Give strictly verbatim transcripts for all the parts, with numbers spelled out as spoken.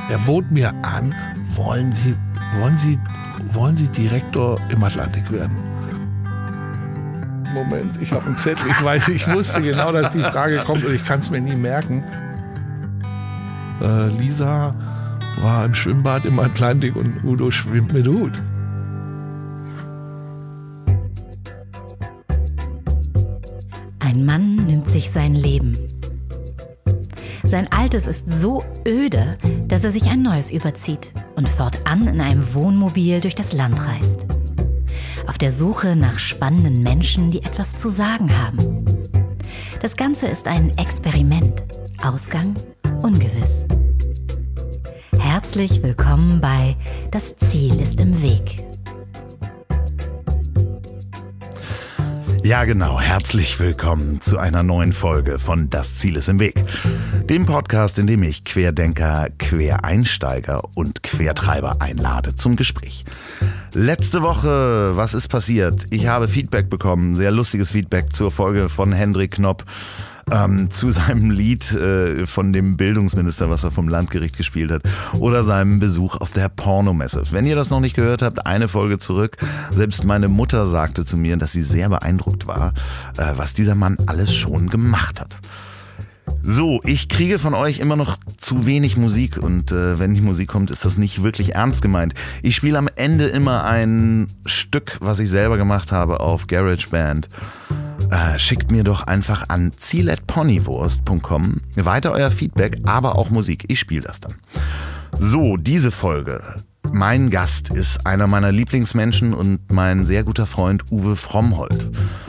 Er bot mir an, wollen Sie, wollen Sie, wollen Sie Direktor im Atlantik werden? Moment, ich habe einen Zettel. Ich weiß, ich wusste genau, dass die Frage kommt und ich kann es mir nie merken. Äh, Lisa war im Schwimmbad im Atlantik und Udo schwimmt mit Hut. Ein Mann nimmt sich sein Leben. Sein altes ist so öde, dass er sich ein neues überzieht und fortan in einem Wohnmobil durch das Land reist. Auf der Suche nach spannenden Menschen, die etwas zu sagen haben. Das Ganze ist ein Experiment. Ausgang ungewiss. Herzlich willkommen bei Das Ziel ist im Weg. Ja genau, herzlich willkommen zu einer neuen Folge von Das Ziel ist im Weg. Dem Podcast, in dem ich Querdenker, Quereinsteiger und Quertreiber einlade zum Gespräch. Letzte Woche, was ist passiert? Ich habe Feedback bekommen, sehr lustiges Feedback zur Folge von Hendrik Knopp. Ähm, zu seinem Lied äh, von dem Bildungsminister, was er vom Landgericht gespielt hat, oder seinem Besuch auf der Pornomesse. Wenn ihr das noch nicht gehört habt, eine Folge zurück. Selbst meine Mutter sagte zu mir, dass sie sehr beeindruckt war, äh, was dieser Mann alles schon gemacht hat. So, ich kriege von euch immer noch zu wenig Musik und äh, wenn die Musik kommt, ist das nicht wirklich ernst gemeint. Ich spiele am Ende immer ein Stück, was ich selber gemacht habe auf GarageBand. Äh, schickt mir doch einfach an ziel at ponywurst punkt com weiter euer Feedback, aber auch Musik. Ich spiele das dann. So, diese Folge. Mein Gast ist einer meiner Lieblingsmenschen und mein sehr guter Freund Uwe Frommholt.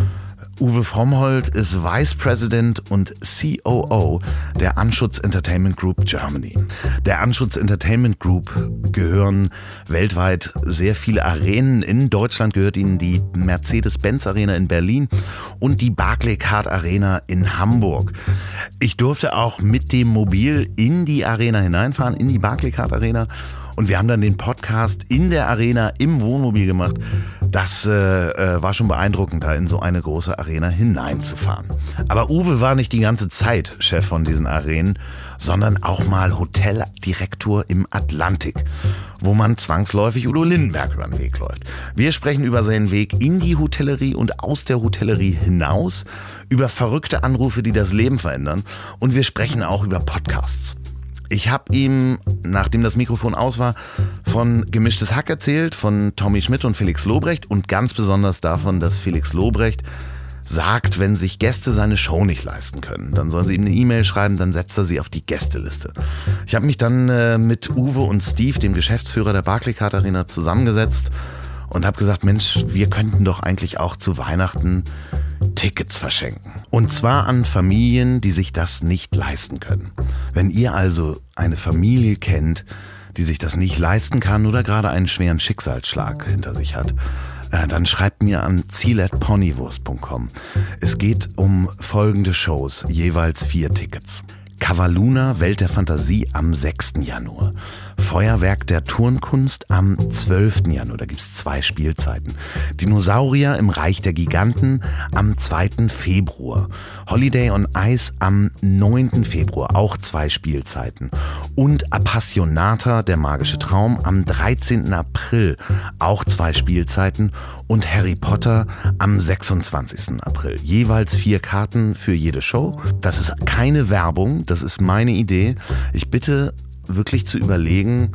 Uwe Frommholt ist Vice President und C O O der Anschutz Entertainment Group Germany. Der Anschutz Entertainment Group gehören weltweit sehr viele Arenen. In Deutschland gehört ihnen die Mercedes-Benz Arena in Berlin und die Barclaycard Arena in Hamburg. Ich durfte auch mit dem Mobil in die Arena hineinfahren, in die Barclaycard Arena. Und wir haben dann den Podcast in der Arena im Wohnmobil gemacht. Das äh, war schon beeindruckend, da in so eine große Arena hineinzufahren. Aber Uwe war nicht die ganze Zeit Chef von diesen Arenen, sondern auch mal Hoteldirektor im Atlantik, wo man zwangsläufig Udo Lindenberg über den Weg läuft. Wir sprechen über seinen Weg in die Hotellerie und aus der Hotellerie hinaus, über verrückte Anrufe, die das Leben verändern. Und wir sprechen auch über Podcasts. Ich habe ihm, nachdem das Mikrofon aus war, von Gemischtes Hack erzählt, von Tommy Schmidt und Felix Lobrecht und ganz besonders davon, dass Felix Lobrecht sagt, wenn sich Gäste seine Show nicht leisten können, dann sollen sie ihm eine E-Mail schreiben, dann setzt er sie auf die Gästeliste. Ich habe mich dann äh, mit Uwe und Steve, dem Geschäftsführer der Barclaycard Arena, zusammengesetzt und habe gesagt, Mensch, wir könnten doch eigentlich auch zu Weihnachten Tickets verschenken. Und zwar an Familien, die sich das nicht leisten können. Wenn ihr also eine Familie kennt, die sich das nicht leisten kann oder gerade einen schweren Schicksalsschlag hinter sich hat, äh, dann schreibt mir an ziel at ponywurst punkt com. Es geht um folgende Shows, jeweils vier Tickets. Cavaluna, Welt der Fantasie am sechsten Januar. Feuerwerk der Turnkunst am zwölften Januar. Da gibt es zwei Spielzeiten. Dinosaurier im Reich der Giganten am zweiten Februar. Holiday on Ice am neunten Februar. Auch zwei Spielzeiten. Und Appassionata, der magische Traum, am dreizehnten April. Auch zwei Spielzeiten. Und Harry Potter am sechsundzwanzigsten April. Jeweils vier Karten für jede Show. Das ist keine Werbung, das ist meine Idee. Ich bitte wirklich zu überlegen,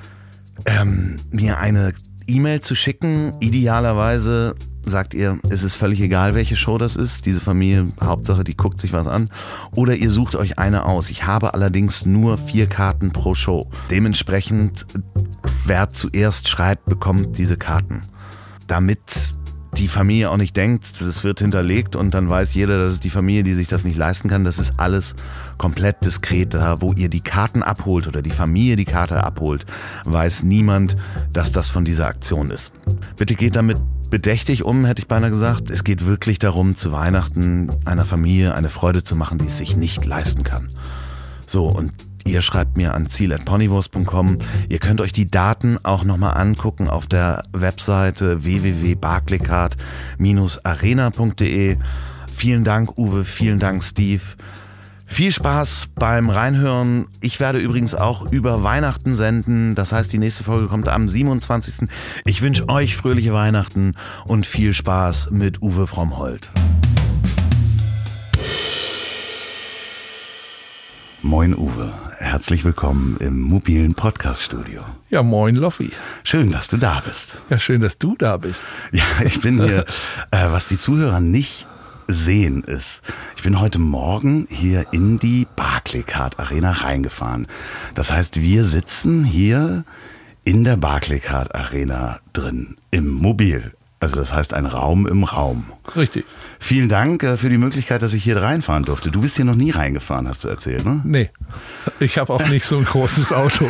ähm, mir eine E-Mail zu schicken. Idealerweise sagt ihr, es ist völlig egal, welche Show das ist. Diese Familie, Hauptsache, die guckt sich was an. Oder ihr sucht euch eine aus. Ich habe allerdings nur vier Karten pro Show. Dementsprechend, wer zuerst schreibt, bekommt diese Karten. Damit die Familie auch nicht denkt, es wird hinterlegt und dann weiß jeder, das ist die Familie, die sich das nicht leisten kann. Das ist alles komplett diskret. Da, wo ihr die Karten abholt oder die Familie die Karte abholt, weiß niemand, dass das von dieser Aktion ist. Bitte geht damit bedächtig um, hätte ich beinahe gesagt. Es geht wirklich darum, zu Weihnachten einer Familie eine Freude zu machen, die es sich nicht leisten kann. So, und ihr schreibt mir an ziel at ponywurst punkt com. Ihr könnt euch die Daten auch nochmal angucken auf der Webseite w w w punkt barclaycard arena punkt de. Vielen Dank, Uwe, vielen Dank, Steve. Viel Spaß beim Reinhören. Ich werde übrigens auch über Weihnachten senden. Das heißt, die nächste Folge kommt am siebenundzwanzigsten Ich wünsche euch fröhliche Weihnachten und viel Spaß mit Uwe Frommholt. Moin Uwe, herzlich willkommen im mobilen Podcast-Studio. Ja, moin Loffi. Schön, dass du da bist. Ja, schön, dass du da bist. Ja, ich bin hier, äh, was die Zuhörer nicht sehen ist. Ich bin heute Morgen hier in die Barclaycard Arena reingefahren. Das heißt, wir sitzen hier in der Barclaycard Arena drin, im Mobil. Also das heißt ein Raum im Raum. Richtig. Vielen Dank äh, für die Möglichkeit, dass ich hier reinfahren durfte. Du bist hier noch nie reingefahren, hast du erzählt, ne? Nee, ich habe auch nicht so ein großes Auto.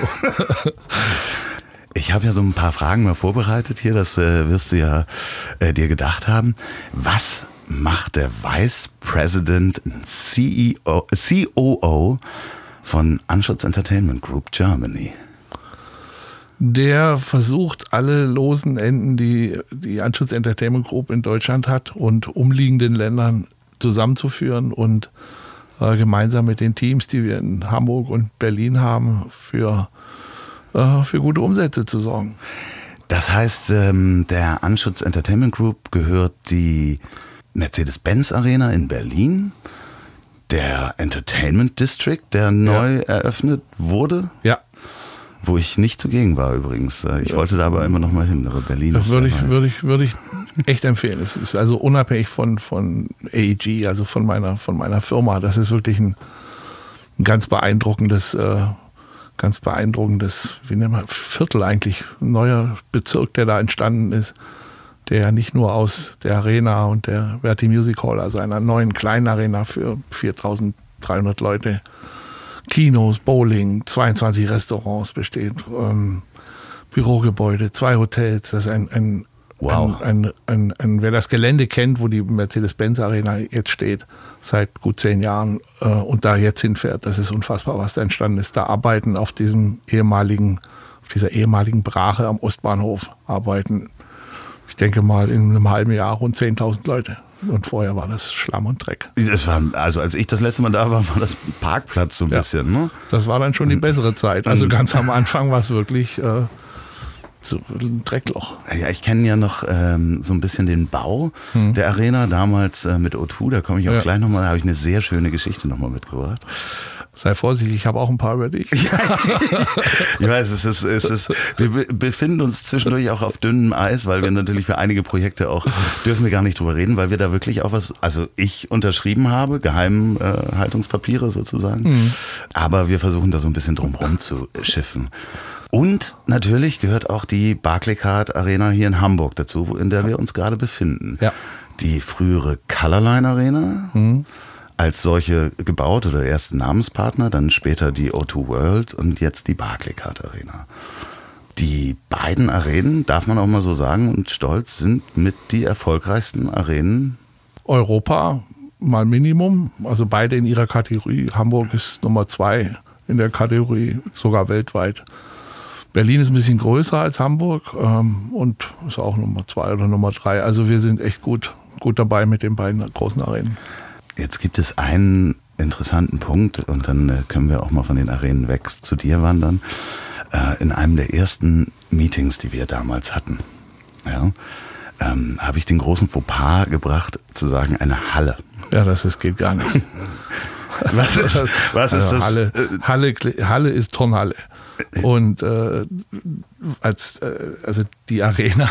Ich habe ja so ein paar Fragen mal vorbereitet hier, das äh, wirst du ja äh, dir gedacht haben. Was macht der Vice President C E O, C O O von Anschutz Entertainment Group Germany? Der versucht, alle losen Enden, die die Anschutz Entertainment Group in Deutschland hat und umliegenden Ländern zusammenzuführen und äh, gemeinsam mit den Teams, die wir in Hamburg und Berlin haben, für, äh, für gute Umsätze zu sorgen. Das heißt, ähm, der Anschutz Entertainment Group gehört die Mercedes-Benz Arena in Berlin, der Entertainment District, der neu ja. eröffnet wurde. Ja. Wo ich nicht zugegen war übrigens. Ich ja. wollte da aber immer noch mal hin, aber Berlin das ist würde ich, halt. würde ich, würde ich echt empfehlen. Es ist also unabhängig von, von A E G, also von meiner, von meiner Firma. Das ist wirklich ein, ein ganz beeindruckendes, äh, ganz beeindruckendes, wie nennt man, Viertel eigentlich, ein neuer Bezirk, der da entstanden ist, der ja nicht nur aus der Arena und der Verti Music Hall, also einer neuen kleinen Arena für viertausenddreihundert Leute, Kinos, Bowling, zweiundzwanzig Restaurants besteht, ähm, Bürogebäude, zwei Hotels. Das ist ein, ein, wow. ein, ein, ein, ein, wer das Gelände kennt, wo die Mercedes-Benz Arena jetzt steht, seit gut zehn Jahren äh, und da jetzt hinfährt, das ist unfassbar, was da entstanden ist. Da arbeiten auf diesem ehemaligen, auf dieser ehemaligen Brache am Ostbahnhof arbeiten, ich denke mal, in einem halben Jahr rund zehntausend Leute. Und vorher war das Schlamm und Dreck. Das war, also als ich das letzte Mal da war, war das Parkplatz so ein ja. bisschen. Ne? Das war dann schon die bessere Zeit. Also ganz am Anfang war es wirklich äh, so ein Dreckloch. Ja, ich kenne ja noch ähm, so ein bisschen den Bau hm. der Arena, damals äh, mit O zwei. Da komme ich auch ja. gleich nochmal, da habe ich eine sehr schöne Geschichte nochmal mitgebracht. Sei vorsichtig, ich habe auch ein paar über dich. Ja, ich weiß, es ist, es ist, wir befinden uns zwischendurch auch auf dünnem Eis, weil wir natürlich für einige Projekte auch, dürfen wir gar nicht drüber reden, weil wir da wirklich auch was, also ich unterschrieben habe, Geheimhaltungspapiere sozusagen, mhm. aber wir versuchen da so ein bisschen drumherum zu schiffen. Und natürlich gehört auch die Barclaycard Arena hier in Hamburg dazu, in der wir uns gerade befinden. Ja. Die frühere Colorline Arena, mhm. als solche gebaut oder erste Namenspartner, dann später die O zwei World und jetzt die Barclaycard Arena. Die beiden Arenen, darf man auch mal so sagen und stolz, sind mit die erfolgreichsten Arenen Europa, mal Minimum, also beide in ihrer Kategorie. Hamburg ist Nummer zwei in der Kategorie, sogar weltweit. Berlin ist ein bisschen größer als Hamburg ähm, und ist auch Nummer zwei oder Nummer drei. Also wir sind echt gut, gut dabei mit den beiden großen Arenen. Jetzt gibt es einen interessanten Punkt und dann äh, können wir auch mal von den Arenen weg zu dir wandern. Äh, in einem der ersten Meetings, die wir damals hatten, ja, ähm, habe ich den großen Fauxpas gebracht, zu sagen, eine Halle. Ja, das ist, geht gar nicht. Was ist, was ist also das? Halle, Halle, Halle ist Turnhalle. Und äh, als, äh, also die Arena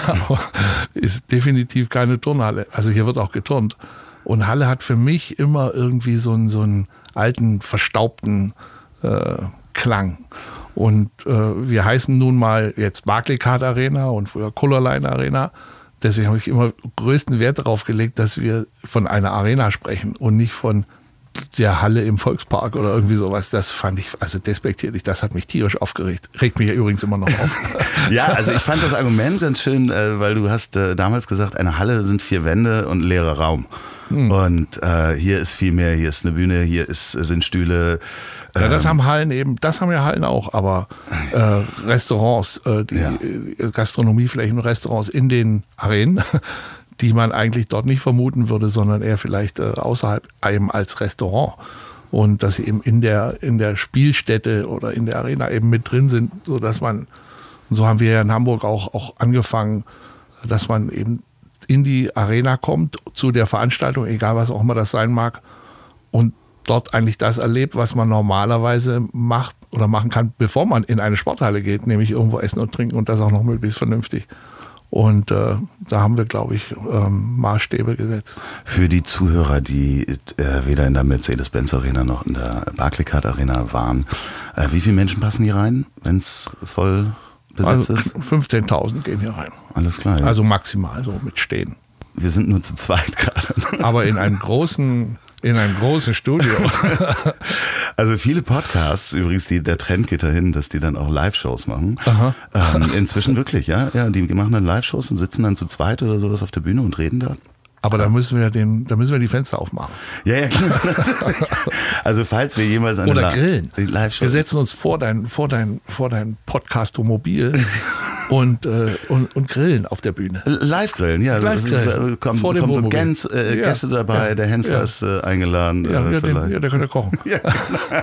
ist definitiv keine Turnhalle. Also hier wird auch geturnt. Und Halle hat für mich immer irgendwie so einen, so einen alten, verstaubten äh, Klang. Und äh, wir heißen nun mal jetzt Barclaycard Arena und früher Colorline Arena. Deswegen habe ich immer größten Wert darauf gelegt, dass wir von einer Arena sprechen und nicht von der Halle im Volkspark oder irgendwie sowas. Das fand ich, also despektierlich, das hat mich tierisch aufgeregt. Regt mich ja übrigens immer noch auf. Ja, also ich fand das Argument ganz schön, weil du hast damals gesagt, eine Halle sind vier Wände und leerer Raum. Hm. Und äh, hier ist viel mehr, hier ist eine Bühne, hier ist, sind Stühle. Ja, das haben Hallen eben, das haben ja Hallen auch, aber äh, Restaurants, äh, die ja. Gastronomieflächen und Restaurants in den Arenen, die man eigentlich dort nicht vermuten würde, sondern eher vielleicht äh, außerhalb einem als Restaurant. und dass sie eben in der, in der Spielstätte oder in der Arena eben mit drin sind, sodass man, und so haben wir ja in Hamburg auch, auch angefangen, dass man eben in die Arena kommt, zu der Veranstaltung, egal was auch immer das sein mag, und dort eigentlich das erlebt, was man normalerweise macht oder machen kann, bevor man in eine Sporthalle geht, nämlich irgendwo essen und trinken und das auch noch möglichst vernünftig. Und äh, da haben wir, glaube ich, ähm, Maßstäbe gesetzt. Für die Zuhörer, die äh, weder in der Mercedes-Benz Arena noch in der Barclaycard Arena waren, äh, wie viele Menschen passen hier rein, wenn es voll besetzt also ist? fünfzehntausend gehen hier rein. Alles klar. Jetzt. Also maximal, so mit Stehen. Wir sind nur zu zweit gerade. Aber in einem großen... In einem großen Studio. Also viele Podcasts, übrigens, die, der Trend geht dahin, dass die dann auch Live-Shows machen. Aha. Ähm, inzwischen wirklich, ja. Ja, die machen dann Live-Shows und sitzen dann zu zweit oder sowas auf der Bühne und reden da. Aber da müssen wir den, da müssen wir die Fenster aufmachen. Ja, ja, klar. Also falls wir jemals eine Oder grillen. Live-Show. Wir setzen uns vor dein, vor dein, vor dein Podcast-Mobil und, äh, und, und grillen auf der Bühne. Live-Grillen, ja. Live -Grillen. Äh, kommen vor dem kommen so Wohnmobil. Gänse, äh, Ja. Gäste dabei, Ja. der Hensler Ja. ist äh, eingeladen. Ja, äh, ja, den, vielleicht. ja, der könnte kochen. Ja, genau.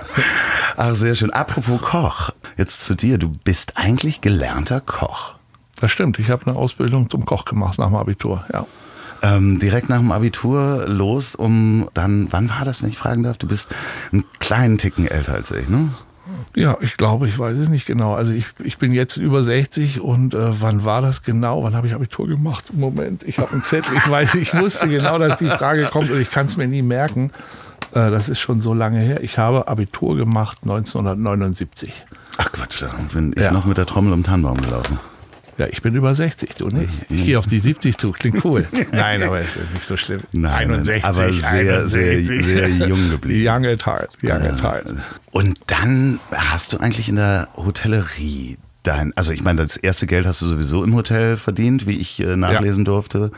Ach, sehr schön. Apropos Koch, jetzt zu dir. Du bist eigentlich gelernter Koch. Das stimmt. Ich habe eine Ausbildung zum Koch gemacht nach dem Abitur. Ja. Ähm, direkt nach dem Abitur los, um dann, wann war das, wenn ich fragen darf? Du bist einen kleinen Ticken älter als ich, ne? Ja, ich glaube, ich weiß es nicht genau. Also ich, ich bin jetzt über sechzig und äh, wann war das genau? Wann habe ich Abitur gemacht? Moment, ich habe einen Zettel. Ich weiß, ich wusste genau, dass die Frage kommt und ich kann es mir nie merken. Äh, das ist schon so lange her. Ich habe Abitur gemacht neunzehnhundertneunundsiebzig. Ach Quatsch, da bin ich Ja. noch mit der Trommel um den Tannenbaum gelaufen. Ja, ich bin über sechzig, du nicht. Ich gehe auf die siebzig zu, klingt cool. Nein, aber es ist nicht so schlimm. Nein, einundsechzig, aber sehr, einundsechzig. sehr, sehr jung geblieben. Young at heart, young at heart. Und dann hast du eigentlich in der Hotellerie dein, also ich meine, das erste Geld hast du sowieso im Hotel verdient, wie ich äh, nachlesen ja. durfte.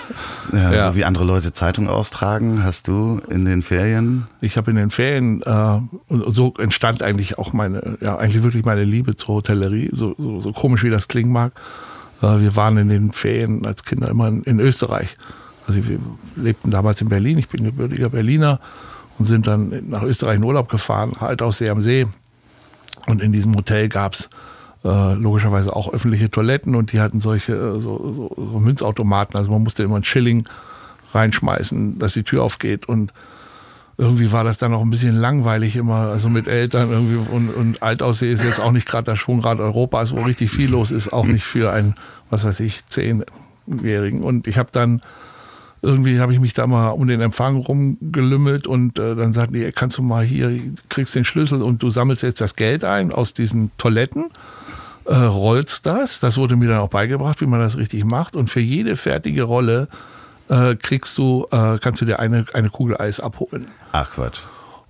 ja, ja. So wie andere Leute Zeitung austragen, hast du in den Ferien? Ich habe in den Ferien, äh, und so entstand eigentlich auch meine, ja eigentlich wirklich meine Liebe zur Hotellerie, so, so, so komisch wie das klingen mag. Äh, wir waren in den Ferien als Kinder immer in, in Österreich. Also wir lebten damals in Berlin, ich bin gebürtiger Berliner und sind dann nach Österreich in Urlaub gefahren, halt aus See am See. Und in diesem Hotel gab es Äh, logischerweise auch öffentliche Toiletten und die hatten solche äh, so, so, so Münzautomaten, also man musste immer einen Schilling reinschmeißen, dass die Tür aufgeht und irgendwie war das dann auch ein bisschen langweilig immer, also mit Eltern irgendwie und, und Altaussee ist jetzt auch nicht gerade das Schwungrad Europas, wo richtig viel los ist, auch nicht für einen, was weiß ich, Zehnjährigen und ich habe dann irgendwie habe ich mich da mal um den Empfang rumgelümmelt und äh, dann sagten die, kannst du mal hier, kriegst den Schlüssel und du sammelst jetzt das Geld ein aus diesen Toiletten, äh, rollst das, das wurde mir dann auch beigebracht, wie man das richtig macht und für jede fertige Rolle äh, kriegst du, äh, kannst du dir eine, eine Kugel Eis abholen. Ach Quatsch.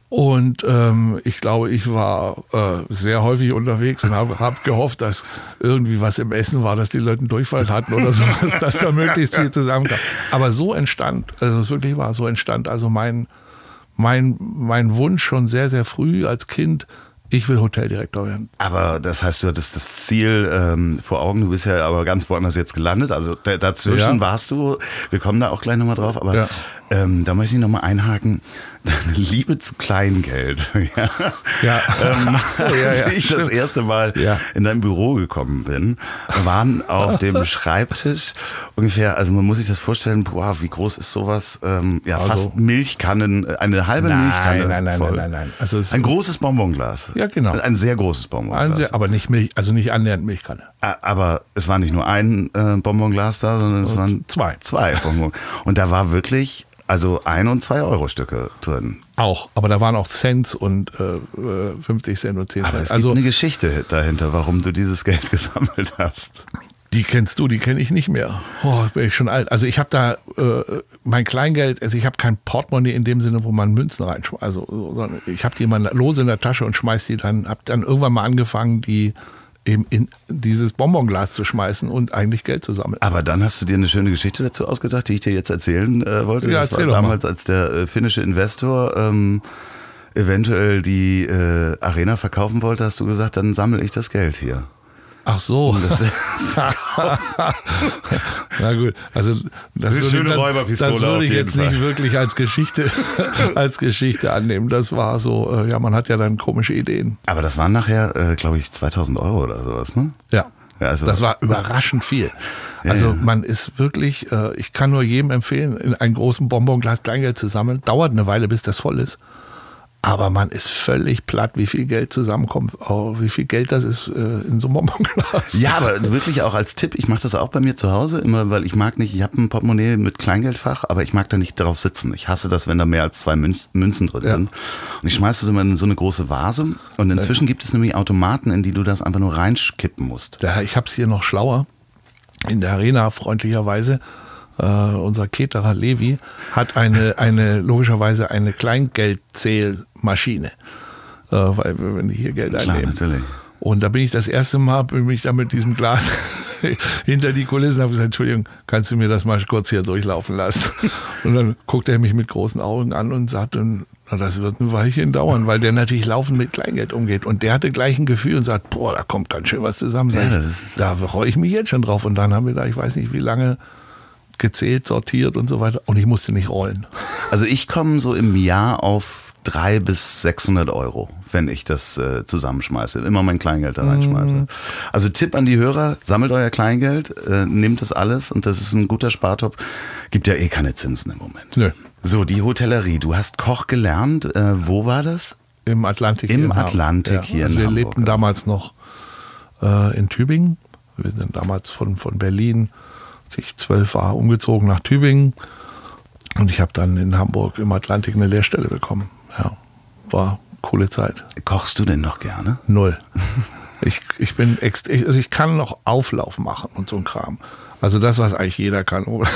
Und ähm, ich glaube, ich war äh, sehr häufig unterwegs und habe hab gehofft, dass irgendwie was im Essen war, dass die Leute einen Durchfall hatten oder sowas, dass da möglichst viel zusammenkam. Aber so entstand, also es wirklich war, so entstand also mein, mein, mein Wunsch schon sehr, sehr früh als Kind, ich will Hoteldirektor werden. Aber das heißt, du hattest das Ziel ähm, vor Augen, du bist ja aber ganz woanders jetzt gelandet, also d- dazwischen ja. warst du, wir kommen da auch gleich nochmal drauf, aber ja. ähm, da möchte ich nochmal einhaken, deine Liebe zu Kleingeld. ja. Ja. Ähm, so, ja, als ja. ich das erste Mal ja. in dein Büro gekommen bin, waren auf dem Schreibtisch ungefähr, also man muss sich das vorstellen, boah, wie groß ist sowas, ähm, ja also, fast Milchkannen, eine halbe nein, Milchkanne Nein, nein, voll. nein, nein, nein. Also es ein großes Bonbonglas. Ja, genau. Ein sehr großes Bonbonglas. Ein sehr, aber nicht Milch, also nicht annähernd Milchkanne. Aber es war nicht nur ein äh, Bonbonglas da, sondern es und waren zwei. Zwei Bonbon. Und da war wirklich also ein und zwei Euro Stücke drin. Auch, aber da waren auch Cents und äh, fünfzig Cent und zehn Cent. Aber es also gibt eine Geschichte dahinter, warum du dieses Geld gesammelt hast. Die kennst du, die kenne ich nicht mehr. Oh, bin ich schon alt. Also ich habe da äh, mein Kleingeld, also ich habe kein Portemonnaie in dem Sinne, wo man Münzen reinschmeißt. Also sondern ich habe die immer lose in der Tasche und schmeiß die dann, habe dann irgendwann mal angefangen, die eben in dieses Bonbonglas zu schmeißen und eigentlich Geld zu sammeln. Aber dann hast du dir eine schöne Geschichte dazu ausgedacht, die ich dir jetzt erzählen äh, wollte. Ja, das erzähl war doch damals, mal. als der äh, finnische Investor ähm, eventuell die äh, Arena verkaufen wollte, hast du gesagt, dann sammle ich das Geld hier. Ach so. Das Na gut, also das, eine würde, schöne das, Räuberpistole das würde ich auf jeden jetzt Fall. nicht wirklich als Geschichte, als Geschichte annehmen. Das war so, äh, ja, man hat ja dann komische Ideen. Aber das waren nachher, äh, glaube ich, zweitausend Euro oder sowas, ne? Ja. Ja, also, Das war überraschend viel. Ja, also ja. man ist wirklich, äh, ich kann nur jedem empfehlen, in einen großen Bonbonglas Kleingeld zu sammeln. Dauert eine Weile, bis das voll ist. Aber man ist völlig platt, wie viel Geld zusammenkommt, oh, wie viel Geld das ist äh, in so einem Bonbonglas. Ja, aber wirklich auch als Tipp, ich mache das auch bei mir zu Hause, immer weil ich mag nicht, ich habe ein Portemonnaie mit Kleingeldfach, aber ich mag da nicht drauf sitzen. Ich hasse das, wenn da mehr als zwei Münz, Münzen drin Ja. sind. Und ich schmeiße das immer in so eine große Vase und inzwischen gibt es nämlich Automaten, in die du das einfach nur reinkippen musst. Ja, ich habe es hier noch schlauer. In der Arena freundlicherweise. Uh, unser Caterer Levi hat eine, eine logischerweise eine Kleingeldzählmaschine, uh, weil wenn die hier Geld Klar, einnehmen. natürlich. Und da bin ich das erste Mal, bin ich da mit diesem Glas hinter die Kulissen und habe gesagt, Entschuldigung, kannst du mir das mal kurz hier durchlaufen lassen? Und dann guckt er mich mit großen Augen an und sagt, na, das wird ein Weilchen dauern, weil der natürlich laufend mit Kleingeld umgeht. Und der hatte gleich ein Gefühl und sagt, boah, da kommt ganz schön was zusammen. Ja, Sag ich, das ist- da freue ich mich jetzt schon drauf. Und dann haben wir da, ich weiß nicht wie lange, gezählt, sortiert und so weiter. Und ich musste nicht rollen. Also ich komme so im Jahr auf dreihundert bis sechshundert Euro, wenn ich das äh, zusammenschmeiße, immer mein Kleingeld da reinschmeiße. Also Tipp an die Hörer, sammelt euer Kleingeld, äh, nehmt das alles und das ist ein guter Spartopf. Gibt ja eh keine Zinsen im Moment. Nö. So, die Hotellerie, du hast Koch gelernt, äh, wo war das? Im Atlantik. Im hier in Hamburg. Atlantik hier also in wir Hamburg, lebten ja. damals noch äh, in Tübingen. Wir sind damals von, von Berlin, als ich zwölf war, umgezogen nach Tübingen. Und ich habe dann in Hamburg im Atlantik eine Lehrstelle bekommen. Ja, war coole Zeit. Kochst du denn noch gerne? Null. Ich, ich bin ext ich, also ich kann noch Auflauf machen und so ein Kram. Also das, was eigentlich jeder kann. Und,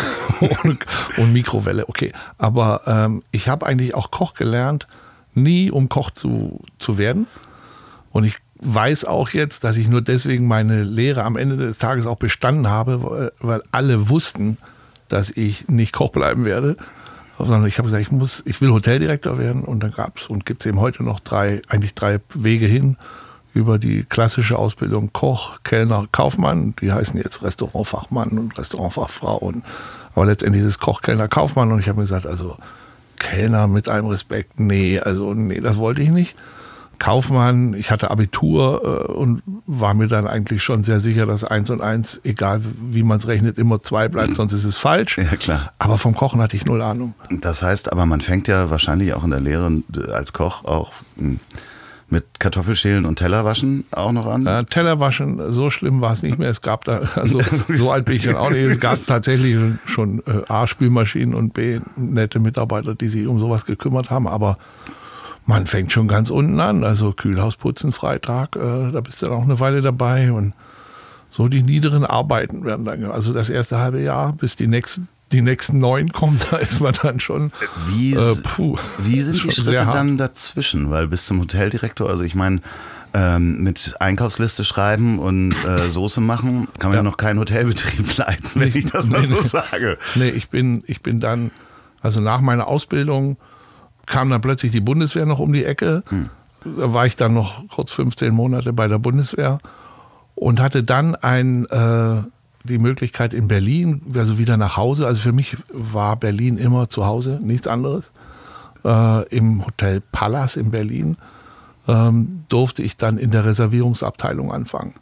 und Mikrowelle, okay. Aber ähm, ich habe eigentlich auch Koch gelernt, nie um Koch zu, zu werden. Und ich weiß auch jetzt, dass ich nur deswegen meine Lehre am Ende des Tages auch bestanden habe, weil, weil alle wussten, dass ich nicht Koch bleiben werde. Sondern ich habe gesagt, ich muss, ich will Hoteldirektor werden. Und dann gab es und gibt es eben heute noch drei, eigentlich drei Wege hin über die klassische Ausbildung Koch, Kellner, Kaufmann. Die heißen jetzt Restaurantfachmann und Restaurantfachfrau. Und, aber letztendlich ist es Koch, Kellner, Kaufmann. Und ich habe mir gesagt, also Kellner mit allem Respekt, nee, also nee, das wollte ich nicht. Kaufmann, ich hatte Abitur äh, und war mir dann eigentlich schon sehr sicher, dass eins und eins, egal wie man es rechnet, immer zwei bleibt, sonst ist es falsch. Ja, klar. Aber vom Kochen hatte ich null Ahnung. Das heißt aber, man fängt ja wahrscheinlich auch in der Lehre als Koch auch mh, mit Kartoffelschälen und Tellerwaschen auch noch an. Äh, Tellerwaschen, so schlimm war es nicht mehr. Es gab da, also so alt bin ich dann auch nicht. Es gab tatsächlich schon äh, A, Spülmaschinen und B, nette Mitarbeiter, die sich um sowas gekümmert haben. Aber man fängt schon ganz unten an. Also Kühlhaus putzen, Freitag, äh, da bist du dann auch eine Weile dabei. Und so die niederen Arbeiten werden dann, also das erste halbe Jahr, bis die nächsten, die nächsten neun kommen, da ist man dann schon. Wie, äh, puh, wie sind die schon Schritte sehr hart. dann dazwischen? Weil bis zum Hoteldirektor, also ich meine, ähm, mit Einkaufsliste schreiben und äh, Soße machen, kann man ja. Ja. noch keinen Hotelbetrieb leiten, wenn ich das mal Nee, so nee. sage. Nee, ich bin, ich bin dann, also nach meiner Ausbildung kam dann plötzlich die Bundeswehr noch um die Ecke. Hm. Da war ich dann noch kurz fünfzehn Monate bei der Bundeswehr und hatte dann ein, äh, die Möglichkeit in Berlin, also wieder nach Hause. Also für mich war Berlin immer zu Hause, nichts anderes. Äh, Im Hotel Palace in Berlin ähm, durfte ich dann in der Reservierungsabteilung anfangen.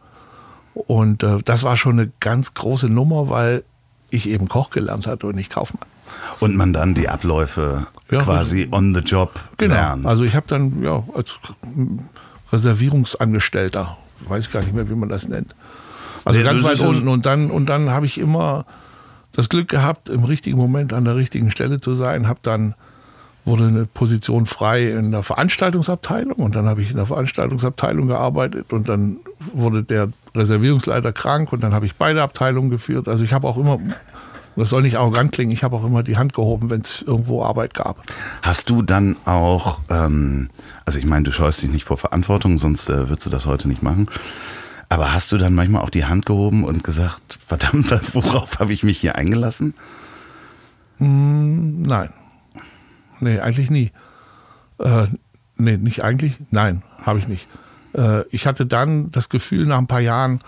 Und äh, das war schon eine ganz große Nummer, weil ich eben Koch gelernt hatte und nicht Kaufmann. Und man dann die Abläufe Ja, quasi on the job Genau. lernt. Also ich habe dann ja als Reservierungsangestellter, weiß ich gar nicht mehr, wie man das nennt. Also Nee, ganz das weit ist ja- unten. Und dann, und dann habe ich immer das Glück gehabt, im richtigen Moment an der richtigen Stelle zu sein. Habe dann wurde eine Position frei in der Veranstaltungsabteilung und dann habe ich in der Veranstaltungsabteilung gearbeitet und dann wurde der Reservierungsleiter krank und dann habe ich beide Abteilungen geführt. Also ich habe auch immer, das soll nicht arrogant klingen, ich habe auch immer die Hand gehoben, wenn es irgendwo Arbeit gab. Hast du dann auch, ähm, also ich meine, du scheust dich nicht vor Verantwortung, sonst äh, würdest du das heute nicht machen. Aber hast du dann manchmal auch die Hand gehoben und gesagt, verdammt, worauf habe ich mich hier eingelassen? Hm, nein. Nee, eigentlich nie. Äh, nee, nicht eigentlich? Nein, habe ich nicht. Äh, ich hatte dann das Gefühl nach ein paar Jahren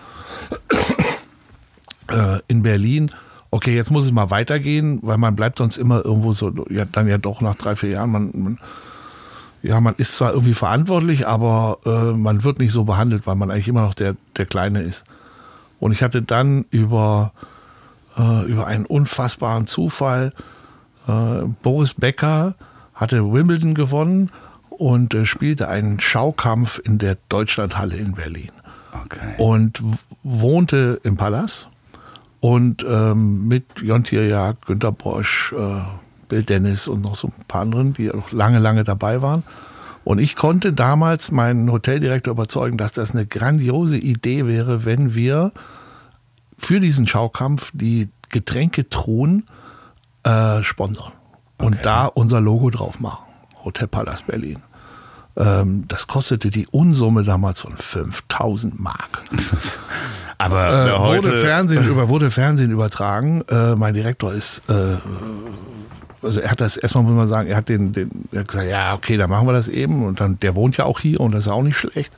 äh, in Berlin, okay, jetzt muss es mal weitergehen, weil man bleibt sonst immer irgendwo so, ja, dann ja doch nach drei, vier Jahren, man, man ja, man ist zwar irgendwie verantwortlich, aber äh, man wird nicht so behandelt, weil man eigentlich immer noch der, der Kleine ist. Und ich hatte dann über, äh, über einen unfassbaren Zufall, äh, Boris Becker hatte Wimbledon gewonnen und äh, spielte einen Schaukampf in der Deutschlandhalle in Berlin. Okay. Und w- wohnte im Palast und ähm, mit Jon Tiriac, Günter Bosch, äh, Bill Dennis und noch so ein paar anderen, die auch lange, lange dabei waren. Und ich konnte damals meinen Hoteldirektor überzeugen, dass das eine grandiose Idee wäre, wenn wir für diesen Schaukampf die Getränketruhen äh, sponsern und Okay. da unser Logo drauf machen. Hotel Palast Berlin. Ähm, das kostete die Unsumme damals von fünftausend Mark. Aber Äh, heute... wurde, Fernsehen über, wurde Fernsehen übertragen. Äh, mein Direktor ist, äh, also er hat das, erstmal muss man sagen, er hat den, den er hat gesagt, ja, okay, dann machen wir das eben. Und dann, der wohnt ja auch hier und das ist auch nicht schlecht.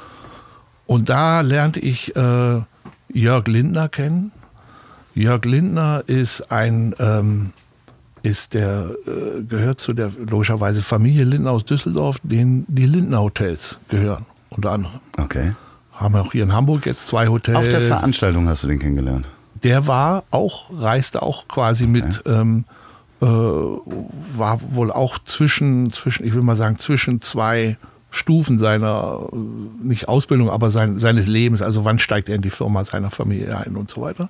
Und da lernte ich äh, Jörg Lindner kennen. Jörg Lindner ist ein, ähm, ist der, äh, gehört zu der logischerweise Familie Lindner aus Düsseldorf, denen die Lindner Hotels gehören, unter anderem. Okay. Haben wir auch hier in Hamburg jetzt zwei Hotels. Auf der Veranstaltung hast du den kennengelernt? Der war auch, reiste auch quasi mit, ähm, äh, war wohl auch zwischen, zwischen, ich will mal sagen, zwischen zwei Stufen seiner, äh, nicht Ausbildung, aber sein, seines Lebens. Also wann steigt er in die Firma seiner Familie ein und so weiter.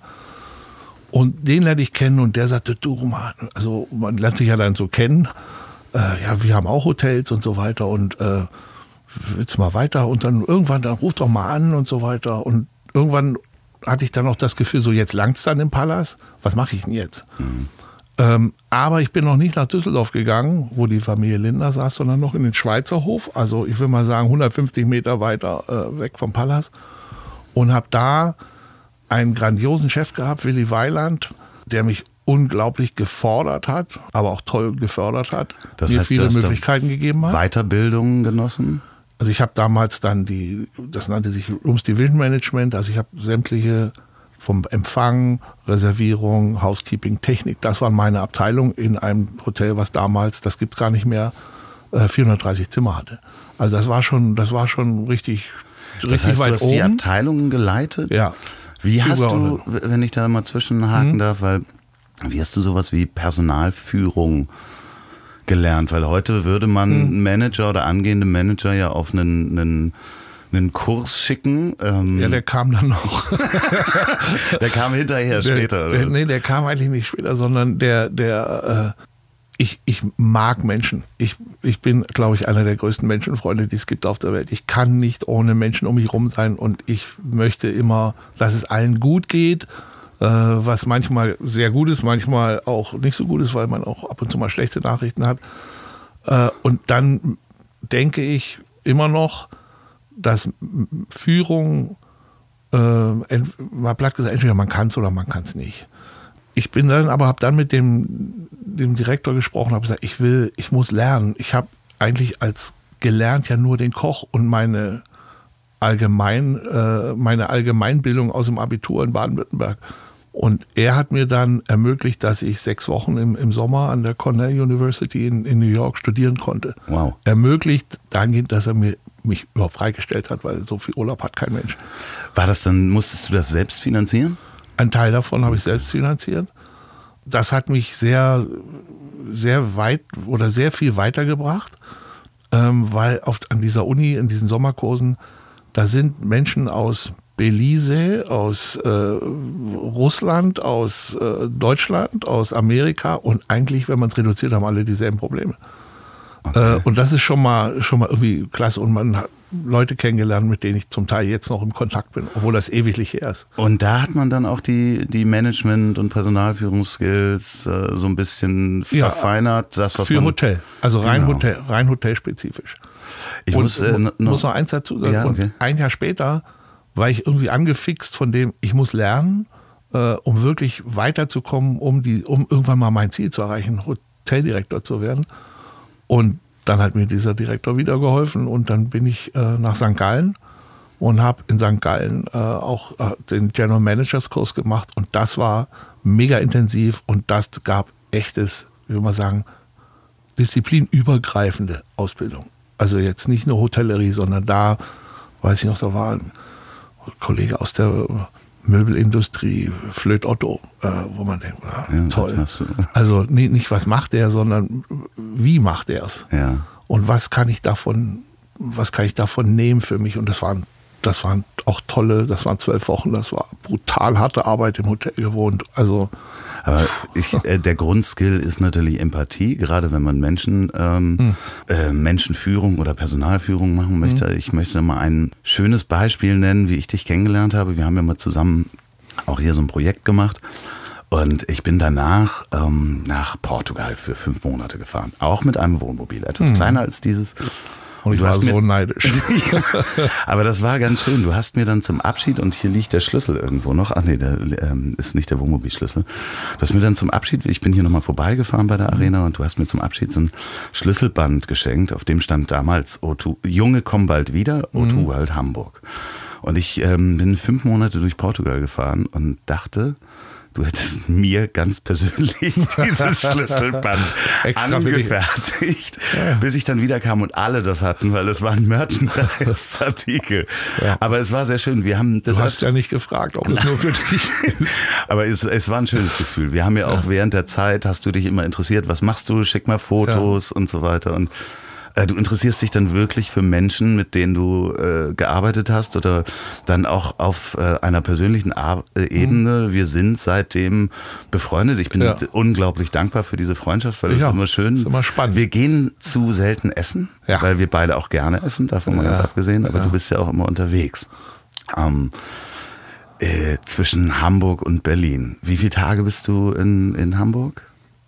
Und den lernte ich kennen und der sagte, du, Mann, also man lernt sich ja dann so kennen. Äh, ja, wir haben auch Hotels und so weiter und äh, willst mal weiter? Und dann irgendwann, dann ruf doch mal an und so weiter. Und irgendwann hatte ich dann auch das Gefühl, so jetzt langt's dann im Palast. Was mache ich denn jetzt? Mhm. Ähm, aber ich bin noch nicht nach Düsseldorf gegangen, wo die Familie Lindner saß, sondern noch in den Schweizer Hof. Also ich will mal sagen hundertfünfzig Meter weiter äh, weg vom Palast. Und habe da einen grandiosen Chef gehabt, Willi Weiland, der mich unglaublich gefordert hat, aber auch toll gefördert hat, Das mir heißt, viele du hast da Möglichkeiten gegeben hat. Weiterbildung genossen? Also ich habe damals dann die, das nannte sich Rooms Division Management, also ich habe sämtliche vom Empfang, Reservierung, Housekeeping, Technik, das waren meine Abteilung in einem Hotel, was damals, das gibt gar nicht mehr, äh, vierhundertdreißig Zimmer hatte. Also das war schon, das war schon richtig, Das richtig heißt, weit du hast oben. die Abteilungen geleitet? Ja. Wie hast du, Überordnet. wenn ich da mal zwischenhaken Mhm. darf, weil wie hast du sowas wie Personalführung gelernt? Weil heute würde man Mhm. Manager oder angehende Manager ja auf einen, einen, einen Kurs schicken. Ähm, Ja, der kam dann noch. der kam hinterher später. Der, der, oder? nee, der kam eigentlich nicht später, sondern der, der, äh, ich, ich mag Menschen. Ich, ich bin, glaube ich, einer der größten Menschenfreunde, die es gibt auf der Welt. Ich kann nicht ohne Menschen um mich rum sein und ich möchte immer, dass es allen gut geht, äh, was manchmal sehr gut ist, manchmal auch nicht so gut ist, weil man auch ab und zu mal schlechte Nachrichten hat. Äh, und dann denke ich immer noch, dass Führung, äh, mal platt gesagt, entweder man kann es oder man kann es nicht. Ich bin dann aber, habe dann mit dem, dem Direktor gesprochen, habe gesagt, ich will, ich muss lernen. Ich habe eigentlich als gelernt ja nur den Koch und meine allgemein, äh, meine Allgemeinbildung aus dem Abitur in Baden-Württemberg. Und er hat mir dann ermöglicht, dass ich sechs Wochen im, im Sommer an der Cornell University in, in New York studieren konnte. Wow. Ermöglicht dahingehend, dass er mir, mich überhaupt freigestellt hat, weil so viel Urlaub hat kein Mensch. War das dann, musstest du das selbst finanzieren? Ein Teil davon habe ich selbst finanziert. Das hat mich sehr, sehr weit oder sehr viel weitergebracht, ähm, weil auf, an dieser Uni, in diesen Sommerkursen, da sind Menschen aus Belize, aus äh, Russland, aus äh, Deutschland, aus Amerika und eigentlich, wenn man es reduziert, haben alle dieselben Probleme. Okay. Äh, und das ist schon mal, schon mal irgendwie klasse und man hat Leute kennengelernt, mit denen ich zum Teil jetzt noch im Kontakt bin, obwohl das ewiglich her ist. Und da hat man dann auch die, die Management- und Personalführungsskills äh, so ein bisschen Ja, verfeinert. Das, was Für man, Hotel, also rein Genau. Hotel, rein hotelspezifisch. Ich und muss, äh, mu- noch, muss noch eins dazu sagen. Ja, okay. Und ein Jahr später war ich irgendwie angefixt von dem, ich muss lernen, äh, um wirklich weiterzukommen, um, die, um irgendwann mal mein Ziel zu erreichen, Hoteldirektor zu werden. Und dann hat mir dieser Direktor wieder geholfen und dann bin ich äh, nach Sankt Gallen und habe in Sankt Gallen äh, auch äh, den General Managers Kurs gemacht und das war mega intensiv und das gab echtes, wie will man sagen, disziplinübergreifende Ausbildung. Also jetzt nicht nur Hotellerie, sondern da, weiß ich noch, da war ein Kollege aus der Möbelindustrie, Flöt Otto, äh, wo man denkt, ah, ja, toll. Also nicht, nicht was macht er, sondern wie macht er es? Ja. Und was kann ich davon, was kann ich davon nehmen für mich? Und das waren, das waren auch tolle, das waren zwölf Wochen, das war brutal harte Arbeit im Hotel gewohnt. Also Aber ich, äh, der Grundskill ist natürlich Empathie, gerade wenn man Menschen, ähm, hm. äh, Menschenführung oder Personalführung machen möchte. Hm. Ich möchte mal ein schönes Beispiel nennen, wie ich dich kennengelernt habe. Wir haben ja mal zusammen auch hier so ein Projekt gemacht und ich bin danach ähm, nach Portugal für fünf Monate gefahren. Auch mit einem Wohnmobil, etwas hm. kleiner als dieses. Und ich du war hast so mir, neidisch. Aber das war ganz schön. Du hast mir dann zum Abschied, und hier liegt der Schlüssel irgendwo noch. Ach nee, der ähm, ist nicht der Wohnmobilschlüssel. Du hast mir dann zum Abschied, ich bin hier nochmal vorbeigefahren bei der Arena und du hast mir zum Abschied so ein Schlüsselband geschenkt, auf dem stand damals O zwei, Junge, komm bald wieder, O zwei mhm. World Hamburg. Und ich ähm, bin fünf Monate durch Portugal gefahren und dachte, du hättest mir ganz persönlich dieses Schlüsselband angefertigt, ja. bis ich dann wieder kam und alle das hatten, weil es war ein Merchandise-Artikel. Ja. Aber es war sehr schön. Wir haben das du hast ja nicht gefragt, ob es nur für dich ist. Aber es, es war ein schönes Gefühl. Wir haben ja auch ja. während der Zeit, hast du dich immer interessiert, was machst du, schick mal Fotos ja. und so weiter. Und du interessierst dich dann wirklich für Menschen, mit denen du äh, gearbeitet hast oder dann auch auf äh, einer persönlichen Ar- äh, Ebene. Mhm. Wir sind seitdem befreundet. Ich bin ja. unglaublich dankbar für diese Freundschaft, weil es ja, ist immer schön. Ist immer spannend. Wir gehen zu selten essen, ja. weil wir beide auch gerne essen, davon mal ja. ganz abgesehen. Aber ja. du bist ja auch immer unterwegs. Ähm, äh, zwischen Hamburg und Berlin. Wie viele Tage bist du in, in Hamburg?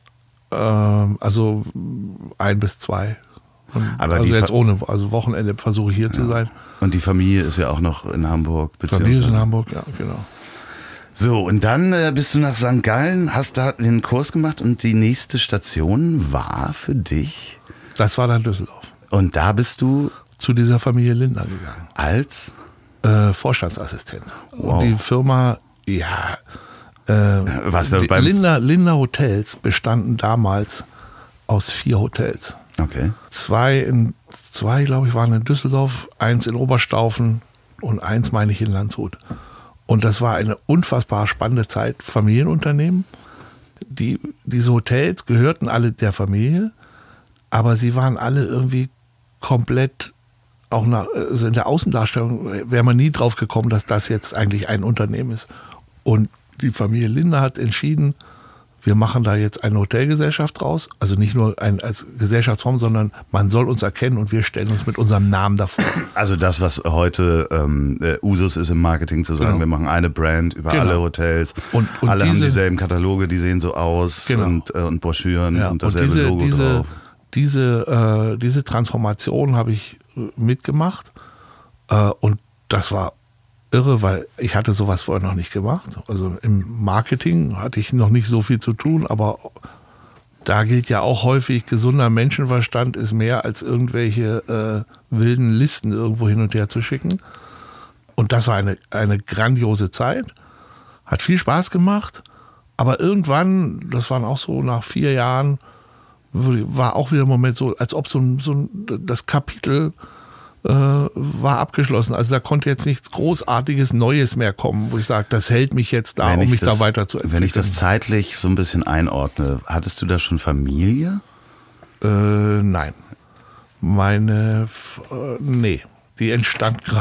Ähm, also ein bis zwei. Und aber also die jetzt Fa- ohne, also Wochenende versuche ich hier ja. zu sein. Und die Familie ist ja auch noch in Hamburg. Familie ist in Hamburg, ja, genau. So, und dann äh, bist du nach Sankt Gallen, hast da den Kurs gemacht und die nächste Station war für dich? Das war dann Düsseldorf. Und da bist du? Zu dieser Familie Lindner gegangen. Als? Äh, Vorstandsassistent. Wow. Und die Firma, ja, äh, Was da die beim Lindner, Lindner Hotels bestanden damals aus vier Hotels. Okay. Zwei, in, zwei glaube ich, waren in Düsseldorf, eins in Oberstaufen und eins, meine ich, in Landshut. Und das war eine unfassbar spannende Zeit. Familienunternehmen. Die, diese Hotels gehörten alle der Familie, aber sie waren alle irgendwie komplett, auch nach, also in der Außendarstellung wäre man nie drauf gekommen, dass das jetzt eigentlich ein Unternehmen ist. Und die Familie Lindner hat entschieden, wir machen da jetzt eine Hotelgesellschaft draus, also nicht nur ein, als Gesellschaftsform, sondern man soll uns erkennen und wir stellen uns mit unserem Namen davor. Also das, was heute ähm, Usus ist im Marketing, zu sagen, genau. wir machen eine Brand über genau. alle Hotels, und, und alle diese, haben dieselben Kataloge, die sehen so aus genau. und, äh, und Broschüren ja, und dasselbe und diese, Logo diese, drauf. Diese, äh, diese Transformation habe ich mitgemacht äh, und das war irre, weil ich hatte sowas vorher noch nicht gemacht. Also im Marketing hatte ich noch nicht so viel zu tun, aber da gilt ja auch häufig, gesunder Menschenverstand ist mehr als irgendwelche äh, wilden Listen irgendwo hin und her zu schicken. Und das war eine, eine grandiose Zeit, hat viel Spaß gemacht, aber irgendwann, das waren auch so nach vier Jahren, war auch wieder ein Moment so, als ob so, ein, so ein, das Kapitel äh, war abgeschlossen. Also da konnte jetzt nichts Großartiges Neues mehr kommen, wo ich sage, das hält mich jetzt da, wenn um mich das, da weiterzuentwickeln. Wenn ich das zeitlich so ein bisschen einordne, hattest du da schon Familie? Äh, nein. Meine, äh, nee. Die entstand gerade.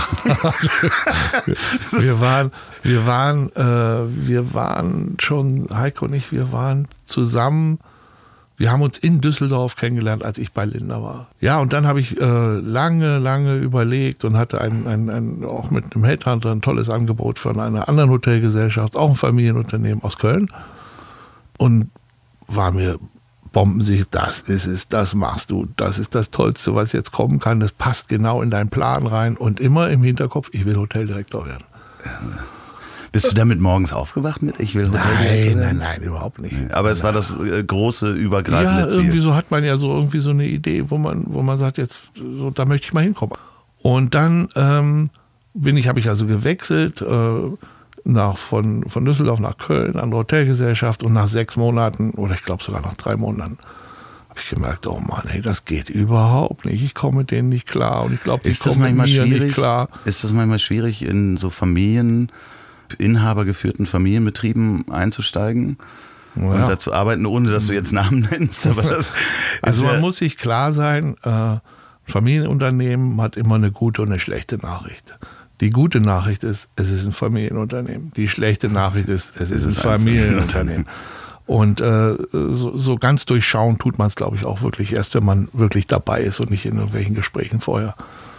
wir waren, wir waren, äh, wir waren schon, Heiko und ich, wir waren zusammen. Wir haben uns in Düsseldorf kennengelernt, als ich bei Lindner war. Ja, und dann habe ich äh, lange, lange überlegt und hatte ein, ein, ein, auch mit einem Headhunter ein tolles Angebot von einer anderen Hotelgesellschaft, auch ein Familienunternehmen aus Köln. Und war mir bombensicher, das ist es, das machst du, das ist das Tollste, was jetzt kommen kann, das passt genau in deinen Plan rein und immer im Hinterkopf, ich will Hoteldirektor werden. Bist du damit morgens aufgewacht mit, ich will Hoteldirektor werden? Nein, nein, nein, überhaupt nicht. Aber es war das äh, große, übergreifende ja, Ziel. Irgendwie so hat man ja so irgendwie so eine Idee, wo man, wo man sagt, jetzt, so, da möchte ich mal hinkommen. Und dann ähm, bin ich, habe ich also gewechselt, äh, nach, von, von Düsseldorf nach Köln, andere Hotelgesellschaft, und nach sechs Monaten, oder ich glaube sogar nach drei Monaten, habe ich gemerkt, oh Mann, ey, das geht überhaupt nicht. Ich komme mit denen nicht klar und ich glaube, die kommen mit mir nicht klar. Ist das manchmal schwierig, in so Familien, inhabergeführten Familienbetrieben einzusteigen? Ja. Und dazu arbeiten, ohne dass du jetzt Namen nennst. Aber das also man ja muss sich klar sein, äh, Familienunternehmen hat immer eine gute und eine schlechte Nachricht. Die gute Nachricht ist, es ist ein Familienunternehmen. Die schlechte Nachricht ist, es ist, ist ein Familienunternehmen. Und äh, so, so ganz durchschauen tut man es, glaube ich, auch wirklich erst, wenn man wirklich dabei ist und nicht in irgendwelchen Gesprächen vorher.